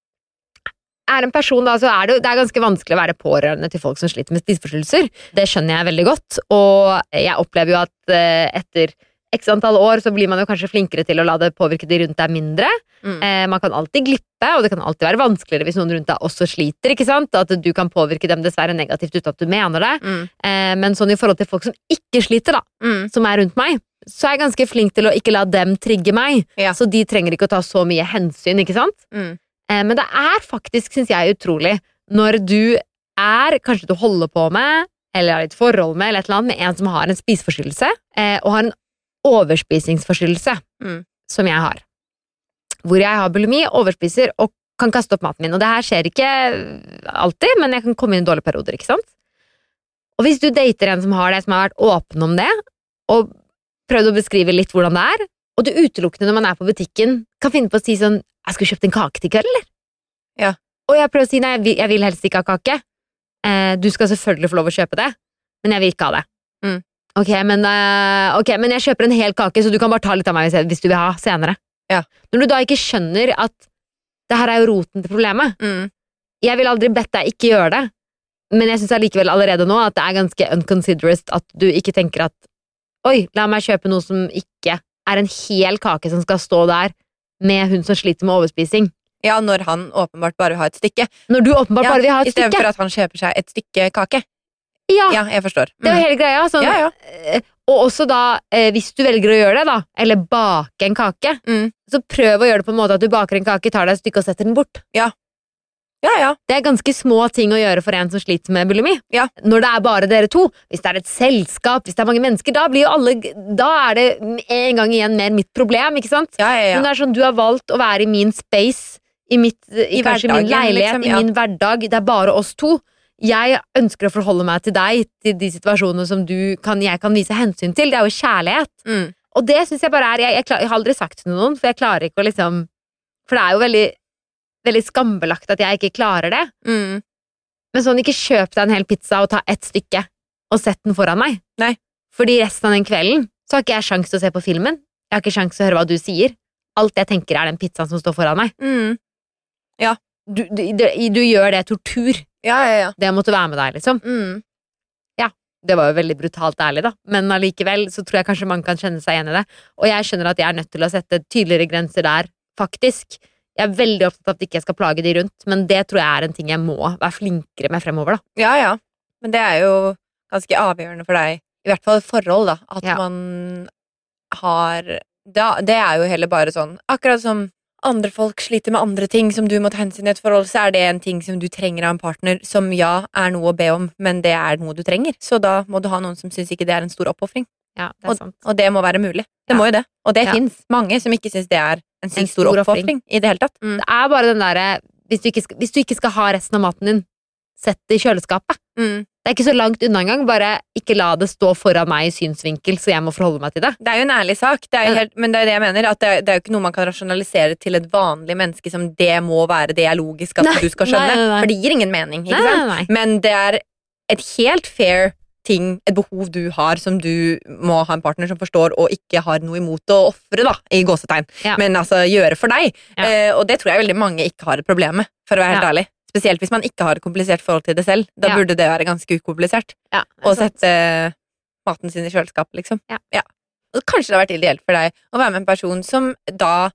en person, da, så det ganske vanskelig å være pårørende til folk som sliter med spiseforstyrrelser. Det skjønner jeg veldig godt, og jeg opplever jo at etter x antall år så blir man jo kanskje flinkere til å la det påvirke de rundt deg mindre. Man kan alltid glippe, og det kan alltid være vanskeligere hvis noen rundt deg også sliter, ikke sant? At du kan påvirke dem dessverre negativt uten at du mener det. Men sånn i forhold til folk som ikke sliter, da, som rundt meg, så jeg ganske flink til å ikke la dem trigge meg, så de trenger ikke å ta så mye hensyn, ikke sant? Men det faktisk, synes jeg, utrolig når du kanskje du holder på med, eller har et forhold med, eller et eller annet, med en som har en spiseforstyrrelse, og har en overspisingsforstyrrelse, som jeg har. Hvor jeg har bulimi, overspiser, og kan kaste opp maten min. Og det her skjer ikke alltid, men jeg kan komme inn i dårlige perioder, ikke sant? Og hvis du dater en som har det, som har vært åpen om det, og prøvd å beskrive litt hvordan det og du utelukkende når man på butikken, kan finne på å si sånn, jeg skulle kjøpt en kake til kveld, eller? Ja. Og jeg prøver å si, nei, jeg vil helst ikke ha kake. Du skal selvfølgelig få lov å kjøpe det, men jeg vil ikke ha det. Ok, men jeg kjøper en hel kake, så du kan bare ta litt av meg hvis du vil ha senere. Ja. Når du da ikke skjønner at det her jo roten til problemet. Jeg vil aldri bedt deg ikke gjøre det, men jeg synes allikevel allerede nå at det ganske unconsiderate at du ikke tenker at oi, la meg kjøpe noe som ikke en hel kake som skal stå der med hun som sliter med overspising. Ja, når han åpenbart bare vil ha et stykke. Når du åpenbart bare vil ha et stykke. I stedet for at han kjøper seg et stykke kake. Ja, Ja, jeg forstår. det er jo hele greia. Sånn, Ja, og også da, hvis du velger å gjøre det, da, eller bake en kake, så prøv å gjøre det på en måte at du baker en kake, tar deg et stykke og setter den bort. Ja. Det er ganske små ting å gjøre for en som sliter med bulimi. Ja. Når det er bare dere to, hvis det er et selskap, hvis det er mange mennesker, da er det en gang igjen mer mitt problem, ikke sant? Ja. Men det er sånn, du har valgt å være i min space, i kanskje min hverdagen, leilighet, liksom, ja. i min hverdag, det er bare oss to. Jeg ønsker å forholde meg til deg, til de situasjonene som jeg kan vise hensyn til. Det er jo kjærlighet. Og det synes jeg bare jeg har aldri sagt til noen, for jeg klarer ikke å liksom, for det er jo veldig, veldig skambelagt at jeg ikke klarer det. Men sånn, ikke kjøp deg en hel pizza og ta ett stykke og sett den foran meg. Nei. Fordi resten av den kvelden så har ikke jeg sjans til å se på filmen. Jeg har ikke sjans til å høre hva du sier. Alt jeg tenker er den pizzaen som står foran meg. Ja. Du gjør det tortur. Ja. Det måtte være med deg, liksom. Ja, det var jo veldig brutalt ærlig, da. Men allikevel så tror jeg kanskje man kan kjenne seg igjen i det. Og jeg skjønner at jeg er nødt til å sette tydeligere grenser der, faktisk. Jeg er veldig opptatt av at ikke jeg skal plage de rundt, men det tror jeg er en ting jeg må være flinkere med fremover, da. Ja. Men det er jo ganske avgjørende for deg, i hvert fall forhold, da, at man har det er jo heller bare sånn, akkurat som andre folk sliter med andre ting som du må ta hensyn i et forhold, så er det en ting som du trenger av en partner, som er noe å be om, men det er noe du trenger. Så da må du ha noen som synes ikke det er en stor opphoffring. Ja, det er sant. Og det må være mulig. Det må jo det. Og det finnes mange som ikke synes det er en stor opphoffring i det hele tatt. Det er bare den der, hvis du ikke skal ha resten av maten din, sett det i kjøleskapet. Det er ikke så langt unna en gang, bare ikke la det stå foran meg i synsvinkel, så jeg må forholde meg til det. Det er jo en ærlig sak, men det er det jeg mener, at det er jo ikke noe man kan rasjonalisere til et vanlig menneske som det må være, det er logisk at du skal skjønne, for det gir ingen mening, ikke sant? Nei. Men det er et helt fair ting, et behov du har, som du må ha en partner som forstår, og ikke har noe imot å offre, da, i gåsetegn, men altså gjøre for deg. Og det tror jeg veldig mange ikke har et problem med, for å være helt ærlig. Spesielt hvis man ikke har et komplisert forhold til det selv. Da burde det være ganske ukomplisert. Å sette maten sin i kjøleskapet, liksom. Ja. Og kanskje det har vært ideelt for deg å være med en person som da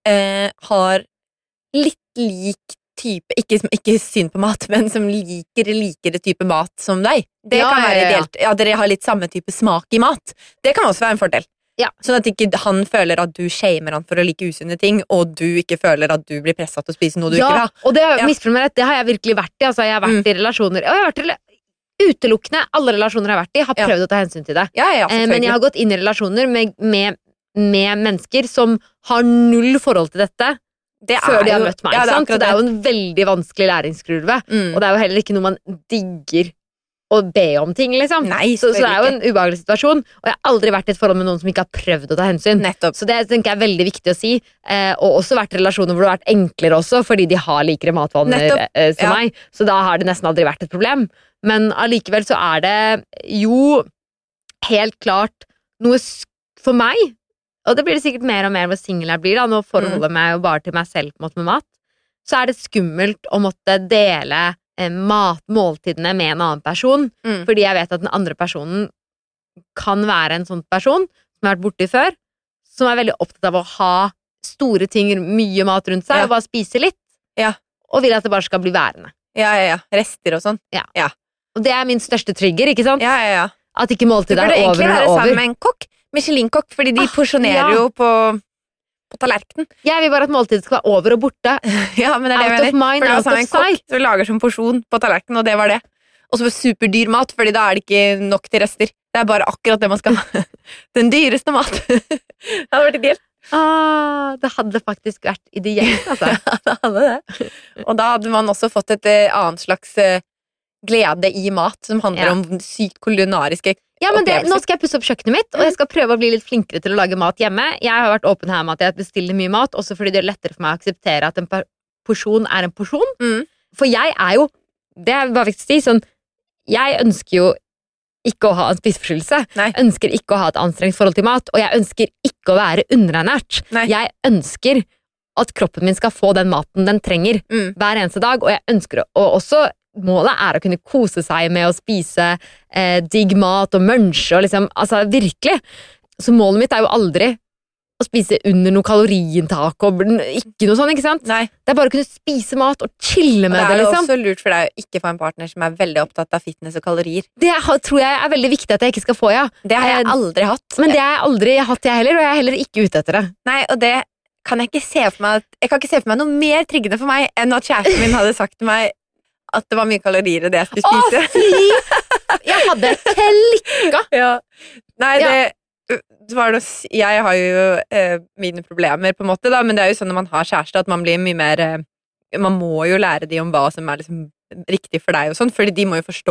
har litt lik type, ikke syn på mat, men som liker likere type mat som deg. Det kan være ideelt. Ja, dere har litt samme type smak i mat. Det kan også være en fordel. Sånn at ikke han føler at du shamer han for å like usunne ting, og du ikke føler at du blir presset til å spise noe du ikke vil ha. Og det har jeg virkelig vært i. Altså, jeg har vært i relasjoner, og jeg har vært utelukkende alle relasjoner jeg har vært i, har prøvd å ta hensyn til det. Men jeg har gått inn i relasjoner med mennesker som har null forhold til dette før de har møtt meg. Så det er jo en veldig vanskelig læringskurve, og det er jo heller ikke noe man digger å be om ting, liksom. Nei, så det er jo en ubehagelig situasjon, og jeg har aldri vært i et forhold med noen som ikke har prøvd å ta hensyn. Nettopp. Så det tenker jeg er veldig viktig å si, og også vært i relasjoner hvor det har vært enklere også, fordi de har likere matvaner som meg, så da har det nesten aldri vært et problem. Men allikevel så er det jo helt klart noe for meg, og det blir det sikkert mer og mer hvor single jeg blir da, nå forholder meg jo bare til meg selv på en måte med mat, så er det skummelt å måtte dele måltidene med en annen person, fordi jeg vet at den andre personen kan være en sånn person som jeg har vært borti før, som er veldig opptatt av å ha store ting, mye mat rundt seg, og bare spise litt, og vil at det bare skal bli værende. Rester og sånn. Og det er min største trigger, ikke sant? At ikke måltidet er over. Du burde egentlig være over. sammen med en kokk, Michelin-kokk, fordi de porsjonerer jo på tallerkenen. Jeg vil bare at måltidet skal være over og borte. Ja, men det er det out jeg of mind, mener. out of sight. Så lager som porsjon på tallerkenen, og det var det. Og så superdyr mat, fordi da er det ikke nok til rester. Det er bare akkurat det man skal ha. Den dyreste mat. Det hadde vært ideelt. Det hadde faktisk vært ideelt, altså. Det hadde det. Og da hadde man også fått et annet slags glede i mat, som handler om sykt kulinariske nå skal jeg pusse opp kjøkkenet mitt, og jeg skal prøve å bli litt flinkere til å lage mat hjemme. Jeg har vært åpen her med at jeg bestiller mye mat, også fordi det er lettere for meg å akseptere at en porsjon er en porsjon. For jeg er jo, det er bare viktig å si, sånn, jeg ønsker jo ikke å ha en spiseforstyrrelse. Jeg ønsker ikke å ha et anstrengt forhold til mat, og jeg ønsker ikke å være underernært. Jeg ønsker at kroppen min skal få den maten den trenger hver eneste dag, og jeg ønsker å også målet er å kunne kose seg med å spise digg mat og munche og liksom, altså virkelig. Så målet mitt er jo aldri å spise under noe kaloriinntak og ikke noe sånn, ikke sant? Nei. Det bare å kunne spise mat og chille med det, Det er jo liksom. også lurt for deg å ikke få en partner som veldig opptatt av fitness og kalorier. Det tror jeg veldig viktig at jeg ikke skal få, ja. Det har jeg aldri hatt. Men det har jeg aldri hatt, jeg heller, og jeg er heller ikke ute etter det. Nei, og det kan jeg ikke se for meg. Jeg kan ikke se for meg noe mer triggende for meg enn at kjæresten min hadde sagt til meg at det var mye kalorier i det jeg skulle spise. Fy! Jeg hadde klikka! Ja. Nei, jeg har jo mine problemer på en måte da, men det er jo sånn når man har kjæreste at man blir mye mer man må jo lære de om hva som er liksom riktig for deg og sånn, fordi de må jo forstå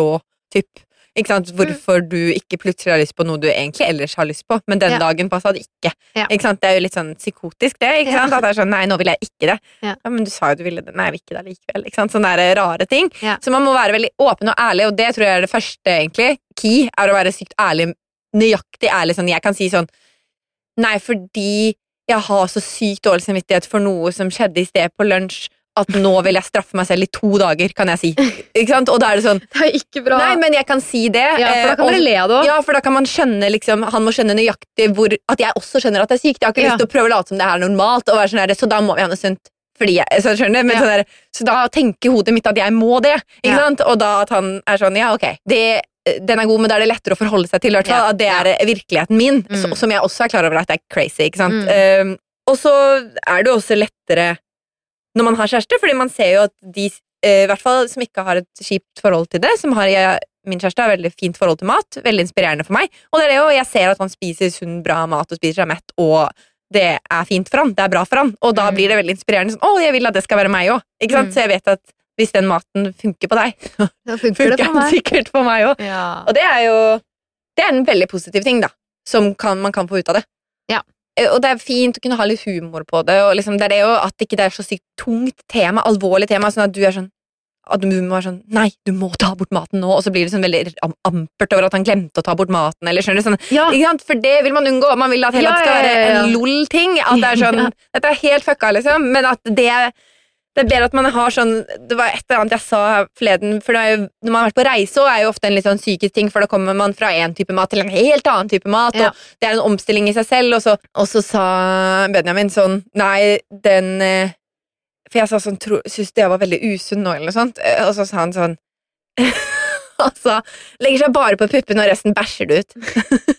ikke sant, hvorfor du ikke plutselig har lyst på noe du egentlig ellers har lyst på, men den dagen passet det ikke. Ikke sant? Det er jo litt sånn psykotisk det, ikke sant? At det er sånn, nei, nå vil jeg ikke det. Ja, men du sa jo du ville det. Nei, jeg vil ikke det likevel. Ikke sant? Sånne der rare ting. Så man må være veldig åpen og ærlig, og det tror jeg er det første egentlig. Key er å være sykt ærlig, nøyaktig ærlig, sånn, jeg kan si sånn, nei, fordi jeg har så sykt dårlig samvittighet for noe som skjedde i sted på lunsj, at nå vil jeg straffe meg selv i 2 dager, kan jeg si. Ikke sant? Og da er det sånn, det er ikke bra. Nei, men jeg kan si det. Ja, for da kan dere le av det også. Ja, for da kan man skjønne, liksom, han må skjønne nøyaktig at jeg også skjønner at det er sykt. Jeg har ikke lyst til å prøve å late som det er normalt, og være sånn her, så da må vi ha noe sunt. Fordi så skjønner jeg, men sånn der, så da tenker hodet mitt at jeg må det, ikke sant? Og da at han er sånn, ja, ok, den er god, men da er det lettere å forholde seg til, i hvert fall, at det er virkeligheten min, som jeg også er klar over at det er crazy, ikke sant? Og så er det også lettere når man har kjæreste, fordi man ser jo at de, i hvert fall som ikke har et kjipt forhold til det, som har min kjæreste har veldig fint forhold til mat, veldig inspirerende for meg, og det er det jo, jeg ser at han spiser sunn, bra mat og spiser seg mett, og det er fint for han, det er bra for han, og da blir det veldig inspirerende, sånn, jeg vil at det skal være meg også, ikke sant? Så jeg vet at hvis den maten funker på deg, så funker den sikkert på meg også. Ja. Og det er jo, det er en veldig positiv ting da, som man kan få ut av det. Ja. Og det er fint å kunne ha litt humor på det, og liksom, det er jo at ikke det er så sykt tungt tema, alvorlig tema, sånn at du er sånn, at du må være sånn, nei, du må ta bort maten nå, og så blir det sånn veldig ampert over at han glemte å ta bort maten, eller skjønner du, sånn, ikke sant? For det vil man unngå, man vil at hele skal være en lol-ting, at det er sånn, dette er helt fucka liksom, men at det er bedre at man har sånn, det var et eller annet jeg sa forleden, for det er jo, når man har vært på reise, er jo ofte en litt sånn psykisk ting, for da kommer man fra en type mat til en helt annen type mat, og det er en omstilling i seg selv, og så sa Benjamin sånn, nei, for jeg sa sånn, synes det var veldig usunn nå, eller noe sånt, og så sa han sånn, altså, legger seg bare på puppen, og resten bæsjer det ut.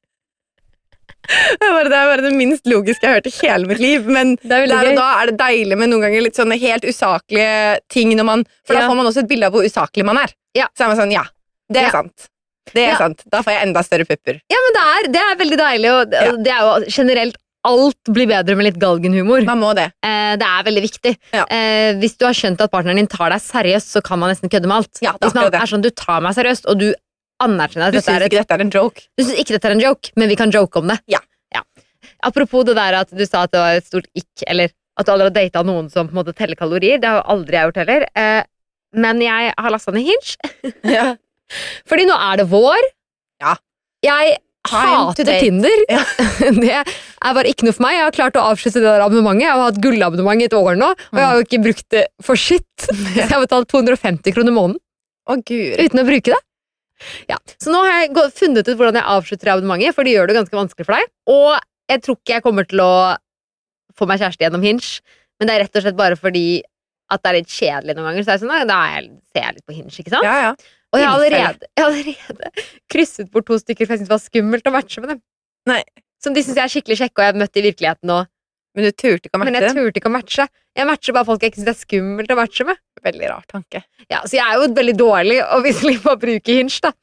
Det er bare det minst logiske jeg har hørt i hele mitt liv, men der og da er det deilig med noen ganger litt sånne helt usaklige ting, for da får man også et bilde av hvor usaklig man er. Så er man sånn, det er sant. Det er sant. Da får jeg enda større pupper. Ja, men det er veldig deilig, og det er jo generelt alt blir bedre med litt galgenhumor. Man må det. Det er veldig viktig. Hvis du har skjønt at partneren din tar deg seriøst, så kan man nesten kødde med alt. Hvis man er sånn, du tar meg seriøst, og du anerkjenner at dette er en joke. Du synes ikke dette er en joke, men vi kan joke om det. Ja. Apropos det der at du sa at det var et stort ikk, eller at du aldri har datet noen som på en måte teller kalorier, det har jo aldri jeg gjort heller. Men jeg har lastet ned Hinge. Fordi nå er det vår. Ja. Jeg hater Tinder. Det er bare ikke noe for meg. Jeg har klart å avslutte det der abonnementet. Jeg har hatt gullabonnement i et år nå, og jeg har jo ikke brukt det for shit. Jeg har betalt 250 kroner måneden. Uten å bruke det. Ja, så nå har jeg funnet ut hvordan jeg avslutter abonnementet, for det gjør det ganske vanskelig for deg, og jeg tror ikke jeg kommer til å få meg kjæreste gjennom Hinge, men det er rett og slett bare fordi at det er litt kjedelig noen ganger, så er det sånn, da ser jeg litt på Hinge, ikke sant? Ja. Og jeg har allerede krysset bort 2 stykker, for jeg synes det var skummelt å matche med dem. Nei. Som de synes jeg er skikkelig kjekke, og jeg har møtt i virkeligheten, men du turte ikke å matche? Men jeg turte ikke å matche. Jeg matcher bare folk jeg ikke synes det er skummelt å matche med. Veldig rar tanke. Ja, så jeg er jo veldig dårlig å viselig på å bruke Hinge, da.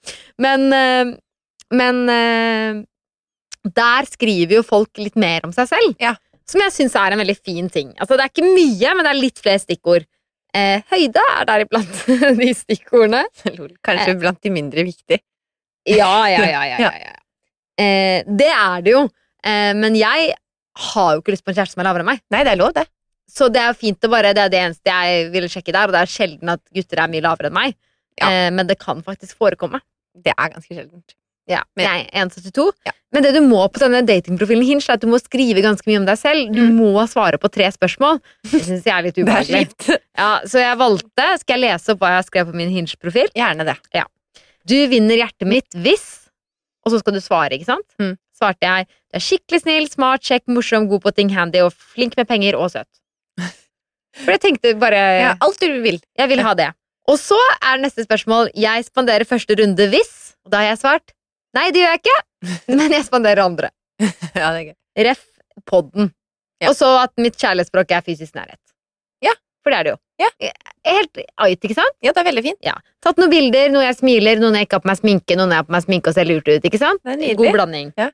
Men der skriver jo folk litt mer om seg selv, som jeg synes er en veldig fin ting. Altså, det er ikke mye, men det er litt flere stikkord. Høyde er der iblant de stikkordene. Kanskje blant de mindre viktige. Ja. Det er det jo. Men jeg har jo ikke lyst på en kjæreste som er lavere enn meg. Nei, det er lov det. Så det er fint det er det eneste jeg vil sjekke der, og det er sjelden at gutter er mye lavere enn meg. Men det kan faktisk forekomme. Det er ganske sjeldent. Ja, men jeg er 1,72. Ja. Men det du må på denne datingprofilen Hinge er at du må skrive ganske mye om deg selv. Du må svare på 3 spørsmål. Det synes jeg er litt ubehagelig. Ja, så jeg valgte, skal jeg lese opp hva jeg har skrevet på min Hinge-profil? Gjerne det. Ja. Du vinner hjertet mitt hvis, og så skal du svare, ikke sant? svarte jeg, du er skikkelig snill, smart, kjekk, morsom, god på ting, handy og flink med penger og søt. For jeg tenkte bare... Ja, alt du vil. Jeg vil ha det. Og så neste spørsmål, jeg spanderer første runde hvis, og da har jeg svart, nei, det gjør jeg ikke, men jeg spanderer andre. Ja, det er gøy. Ref podden. Ja. Og så at mitt kjærlighetsspråk fysisk nærhet. Ja. For det det jo. Ja. Helt ait, ikke sant? Ja, det veldig fint. Ja. Tatt noen bilder, noen jeg smiler, noen jeg ikke har på meg sminke, noen jeg har på meg sminke og ser lurt ut, ikke sant? Det nydelig. God blanding. Ja.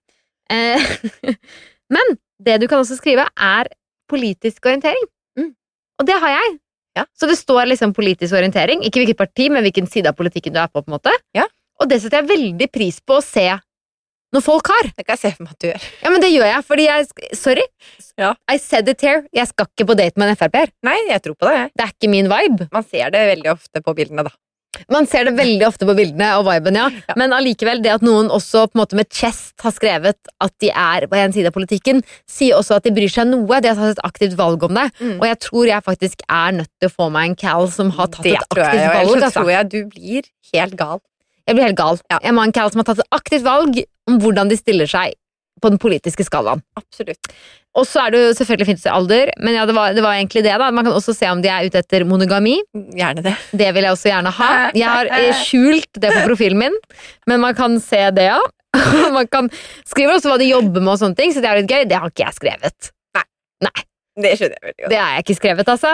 Men det du kan også skrive politisk orientering. Og det har jeg. Ja. Så det står liksom politisk orientering, ikke hvilket parti, men hvilken side av politikken du på en måte. Ja. Og det setter jeg veldig pris på å se når folk har. Det kan jeg se for meg at du gjør. Ja, men det gjør jeg, fordi sorry, Ja. I said it here, jeg skal ikke på date med en FrP-er. Nei, jeg tror på det. Det ikke min vibe. Man ser det veldig ofte på bildene, da. Man ser det veldig ofte på bildene og viben, ja. Men allikevel, det at noen også på en måte med chest har skrevet at de på en side av politikken, sier også at de bryr seg noe, de har tatt et aktivt valg om det. Og jeg tror jeg faktisk nødt til å få meg en cal som har tatt et aktivt valg. Ellers så tror jeg du blir helt gal. Jeg blir helt gal. Ja. Jeg må ha en cal som har tatt et aktivt valg om hvordan de stiller seg på den politiske skalaen. Absolutt. Og så det jo selvfølgelig fint å se alder, men ja, det var egentlig det da. Man kan også se om de ute etter monogami. Gjerne det. Det vil jeg også gjerne ha. Jeg har skjult det på profilen min, men man kan se det, ja. Man kan skrive også hva de jobber med og sånne ting, så det litt gøy. Det har ikke jeg skrevet. Nei. Det skjønner jeg veldig godt. Det jeg ikke skrevet, altså.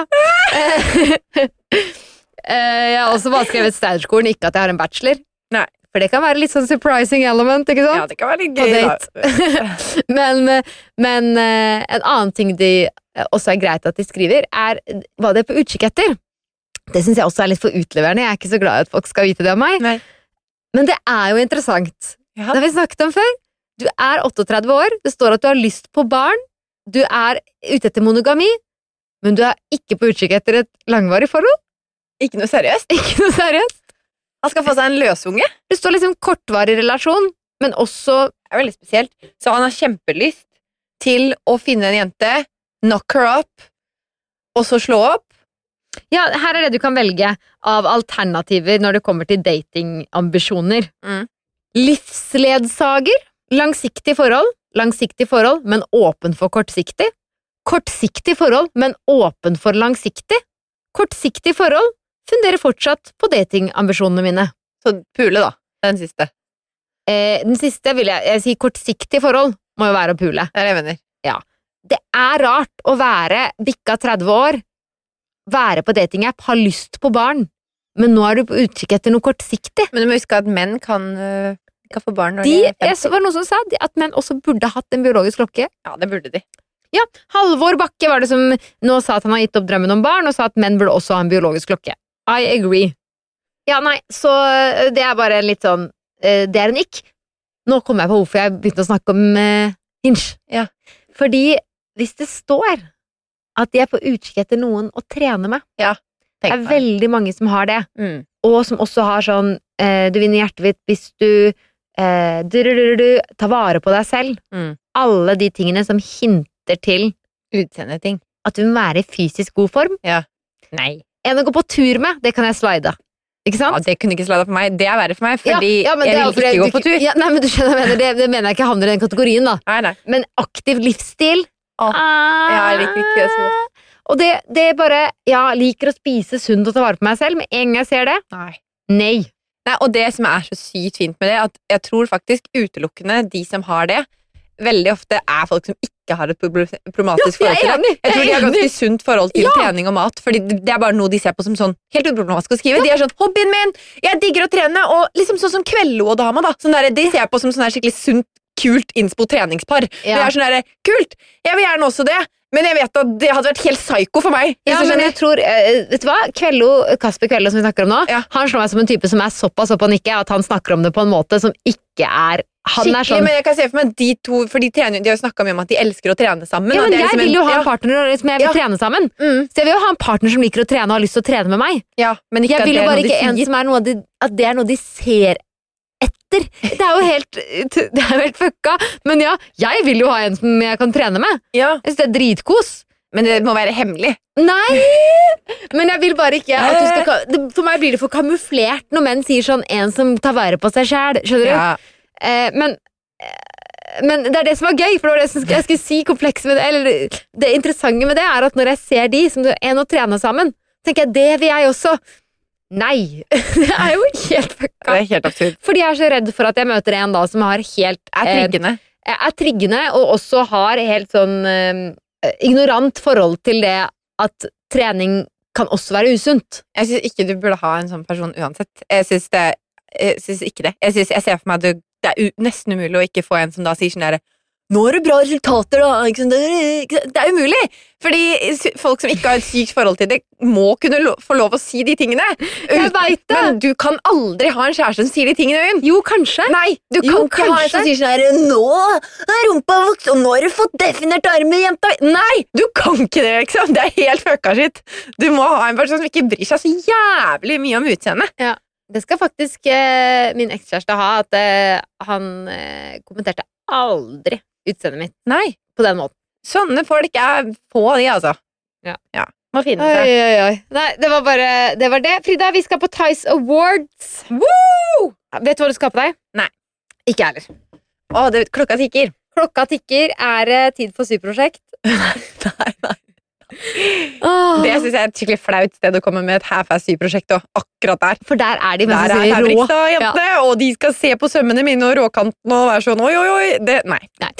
Jeg har også bare skrevet Steinerskolen, ikke at jeg har en bachelor. Nei. For det kan være litt sånn surprising element, ikke sant? Ja, det kan være litt gøy, da. men en annen ting de også greit at de skriver, hva det på utkikk etter. Det synes jeg også litt for utleverende. Jeg ikke så glad i at folk skal vite det om meg. Nei. Men det jo interessant. Ja. Det har vi snakket om før. Du 38 år, det står at du har lyst på barn, du ute etter monogami, men du ikke på utkikk etter et langvarig forhold. Ikke noe seriøst. Ikke noe seriøst. Han skal få seg en løsunge. Det står liksom kortvarig relasjon, men også... Det veldig spesielt. Så han har kjempelyst til å finne en jente, knock her up, og så slå opp. Ja, her det du kan velge av alternativer når det kommer til datingambisjoner. Livsledsager, langsiktig forhold, men åpen for kortsiktig. Kortsiktig forhold, men åpen for langsiktig. Kortsiktig forhold, funderer fortsatt på datingambisjonene mine. Så pule da, den siste. Den siste vil jeg si kortsiktig forhold må jo være å pule. Det det jeg mener. Ja. Det rart å være bikka 30 år, være på datingapp, ha lyst på barn, men nå du på utkikk etter noe kortsiktig. Men du må huske at menn kan få barn når de 50. var noen som sa at menn også burde hatt en biologisk klokke. Ja, det burde de. Ja, Halvor Bakke var det som nå sa at han har gitt opp drømmen om barn, og sa at menn burde også ha en biologisk klokke. I agree. Ja, nei, så det bare litt sånn, det en ikk. Nå kommer jeg på hvorfor jeg begynte å snakke om Hinge. Ja. Fordi hvis det står at de på utkikk etter noen å trene med, ja, det veldig mange som har det, og som også har sånn, du vinner hjertet ditt hvis du tar vare på deg selv. Alle de tingene som hinter til utseendeting. At du må være i fysisk god form. Ja. Nei. En å gå på tur med, det kan jeg slide. Ikke sant? Ja, det kunne ikke slide for meg. Det verre for meg, fordi jeg vil ikke gå på tur. Ja, nei, men du skjønner hva jeg mener. Det mener jeg ikke havner i den kategorien, da. Nei. Men aktiv livsstil. Jeg liker ikke det så godt. Og det bare, liker å spise sunt og ta vare på meg selv, men en gang jeg ser det, nei. Og det som så sykt fint med det, at jeg tror faktisk utelukkende de som har det, veldig ofte folk som ikke har et problematisk forhold til det. Jeg tror de har ganske sunt forhold til trening og mat, fordi det bare noe de ser på som sånn helt uproblematisk å skrive. De sånn, hobbyen min, jeg digger å trene, og liksom sånn som Kvello og dama da, sånn der, de ser på som sånn der skikkelig sunt, kult innspo treningspar. Det sånn der, kult, jeg vil gjerne også det, men jeg vet at det hadde vært helt psyko for meg. Ja, men jeg tror, vet du hva? Kasper Kvello som vi snakker om nå, han slår meg som en type som såpass opp og nikke, at han snakker om det på en måte som ikke han skikkelig, sånn. Men jeg kan se for meg de to, for de har jo snakket mye om at de elsker å trene sammen. Ja, men jeg liksom vil jo ha en partner som jeg vil trene sammen. Så jeg vil jo ha en partner som liker å trene og har lyst til å trene med meg. Ja, men ikke jeg vil jo bare ikke en som at det noe de ser etter. Det jo helt fucka. Men ja, jeg vil jo ha en som jeg kan trene med. Ja. Jeg synes det dritkos. Men det må være hemmelig. Nei! Men jeg vil bare ikke at du skal, for meg blir det for kamuflert når menn sier sånn, en som tar vare på seg selv. Skjønner du? Ja. Men Men det det som var gøy, for det var det som jeg skulle si kompleks med det, eller det interessante med det er at når jeg ser de som en og trener sammen, tenker jeg, det vil jeg også. Nei, det jo helt fucka. Det helt absurd. Fordi jeg så redd for at jeg møter en da som har helt triggende. Triggende, og også har helt sånn ignorant forhold til det at trening kan også være usunt. Jeg synes ikke du burde ha en sånn person uansett. Jeg synes ikke det. Jeg ser for meg at det nesten umulig å ikke få en som da sier sånn der, nå har du bra resultater da, det umulig, fordi folk som ikke har et sykt forhold til det må kunne få lov å si de tingene. Jeg vet det. Men du kan aldri ha en kjæreste som sier de tingene inn. Jo, kanskje. Nei, du kan ikke ha en som sier sånn her, nå er rumpa vokst, og nå har du fått definert armen, jenta. Nei, du kan ikke det, liksom. Det helt fucka shit. Du må ha en person som ikke bryr seg så jævlig mye om utseende. Ja. Det skal faktisk min ekskjæreste ha, at han kommenterte aldri utseendet mitt. Nei. På den måten. Sånne folk på de, altså. Ja. Må finne seg. Oi. Nei, det var det. Frida, vi skal på Tice Awards. Woo! Vet du hva du skal på deg? Nei. Ikke heller. Klokka tikker. Klokka tikker. Tid for syprosjekt? Nei. Det synes jeg et skikkelig flaut sted å komme med et half-ass-syprosjekt akkurat der. For der de mest rå. Jente, og de skal se på sømmene mine og råkanten og være sånn, oi. Nei.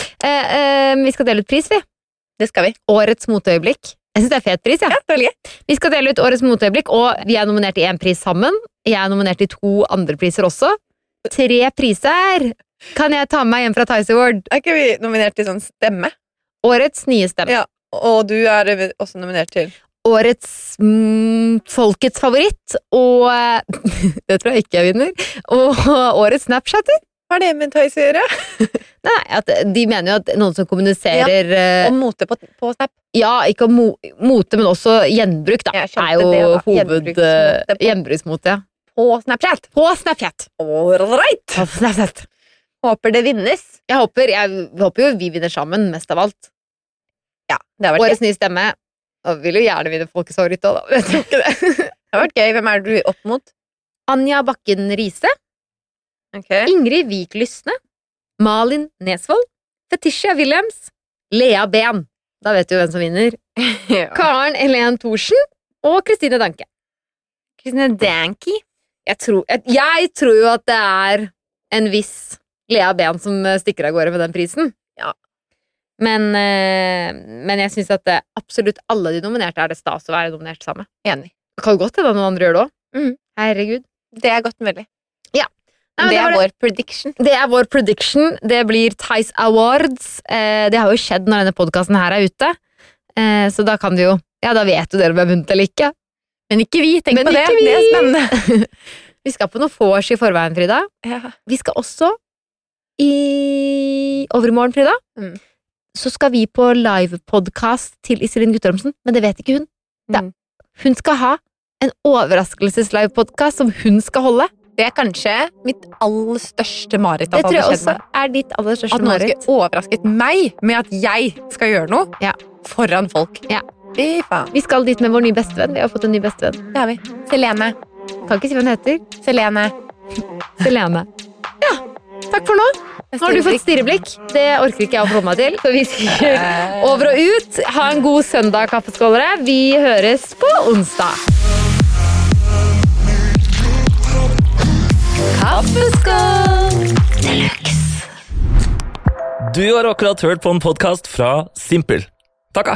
Vi skal dele ut pris, vi. Det skal vi. Årets moteøyeblikk. Jeg synes det fet pris, ja. Det er gøy. Vi skal dele ut årets moteøyeblikk, og vi nominert i en pris sammen. Jeg nominert i 2 andre priser også. 3 priser. Kan jeg ta med meg hjem fra Tice Award? Ikke vi nominert til sånn stemme? Årets nye stemme. Ja. Og du også nominert til årets folkets favoritt, og det tror jeg ikke jeg vinner, og årets Snapchatter. Hva det med Tice å gjøre? Nei, de mener jo at noen som kommuniserer om mote på Snap. Ja, ikke om mote, men også gjenbruk da. Jo gjenbruksmote, ja. På Snapchat. Alright. Snapchat. Håper det vinnes. Jeg håper jo vi vinner sammen, mest av alt. Ja, det har vært årets nye stemme. Og vil jo gjerne vinne folkets favoritt også, da. Jeg tror ikke det. Det har vært gøy. Hvem du opp mot? Anja Bakken Riise. Okay. Ingrid Vik Lysne. Malin Nesvold. Fetisha Williams. Lea Ben. Da vet du hvem som vinner. Ja. Karen Helen Thorsen. Og Kristine Danke. Kristine Danke? Jeg tror jo at det en viss Lea Ben som stikker av gårde med den prisen. Ja. Men jeg synes at absolutt alle de nominerte det stas å være nominert sammen. Enig. Det kan jo godt hende noen andre gjør det også. Herregud. Det godt mulig. Ja. Nei, det vår prediction. Det vår prediction. Det blir Tice Awards. Det har jo skjedd når denne podcasten her ute. Så da kan det jo, da vet jo dere om jeg har vunnet eller ikke. Men ikke vi, tenk på det. Det spennende. Vi skal på noen vors i forveien, Frida. Ja. Vi skal også overmorgen, Frida. Så skal vi på live-podcast til Iselin Guttormsen, men det vet ikke hun. Hun skal ha en overraskelses-live-podcast som hun skal holde. Det kanskje mitt aller største mareritt. Det tror jeg også ditt aller største mareritt. At noen skal overrasket meg med at jeg skal gjøre noe foran folk. Ja. Fy faen. Vi skal dit med vår nye bestevenn. Vi har fått en ny bestevenn. Det har vi. Selene. Kan ikke si hva hun heter. Selene. Ja, takk for nå. Nå har du fått stirreblikk. Det orker ikke jeg å forholde meg til. Så vi sier over og ut. Ha en god søndag, kaffeskålere. Vi høres på onsdag. Kaffeskål deluxe. Du har akkurat hørt på en podcast fra Simpel. Takka!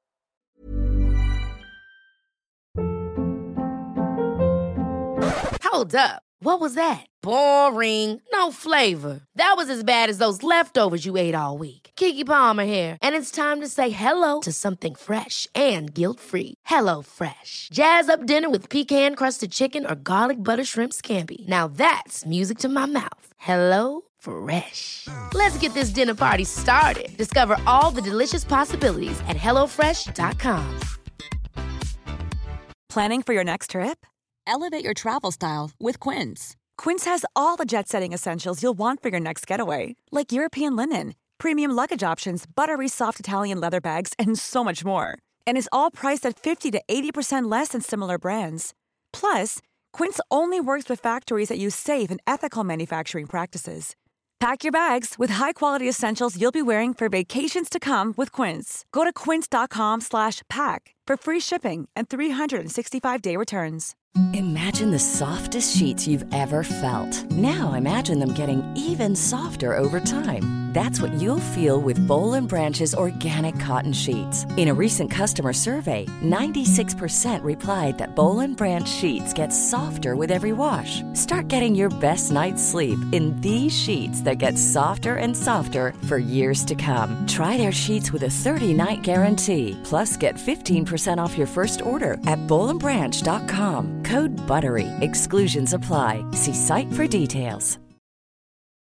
Hold up. What was that? Boring. No flavor. That was as bad as those leftovers you ate all week. Keke Palmer here, and it's time to say hello to something fresh and guilt-free. Hello Fresh. Jazz up dinner with pecan-crusted chicken or garlic butter shrimp scampi. Now that's music to my mouth. Hello Fresh. Let's get this dinner party started. Discover all the delicious possibilities at HelloFresh.com. Planning for your next trip? Elevate your travel style with Quince. Quince has all the jet-setting essentials you'll want for your next getaway, like European linen, premium luggage options, buttery soft Italian leather bags, and so much more. And is all priced at 50 to 80% less than similar brands. Plus, Quince only works with factories that use safe and ethical manufacturing practices. Pack your bags with high-quality essentials you'll be wearing for vacations to come with Quince. Go to quince.com/pack for free shipping and 365-day returns. Imagine the softest sheets you've ever felt. Now imagine them getting even softer over time. That's what you'll feel with Boll & Branch's organic cotton sheets. In a recent customer survey, 96% replied that Boll & Branch sheets get softer with every wash. Start getting your best night's sleep in these sheets that get softer and softer for years to come. Try their sheets with a 30-night guarantee. Plus, get 15% off your first order at bollandbranch.com. Code BUTTERY. Exclusions apply. See site for details.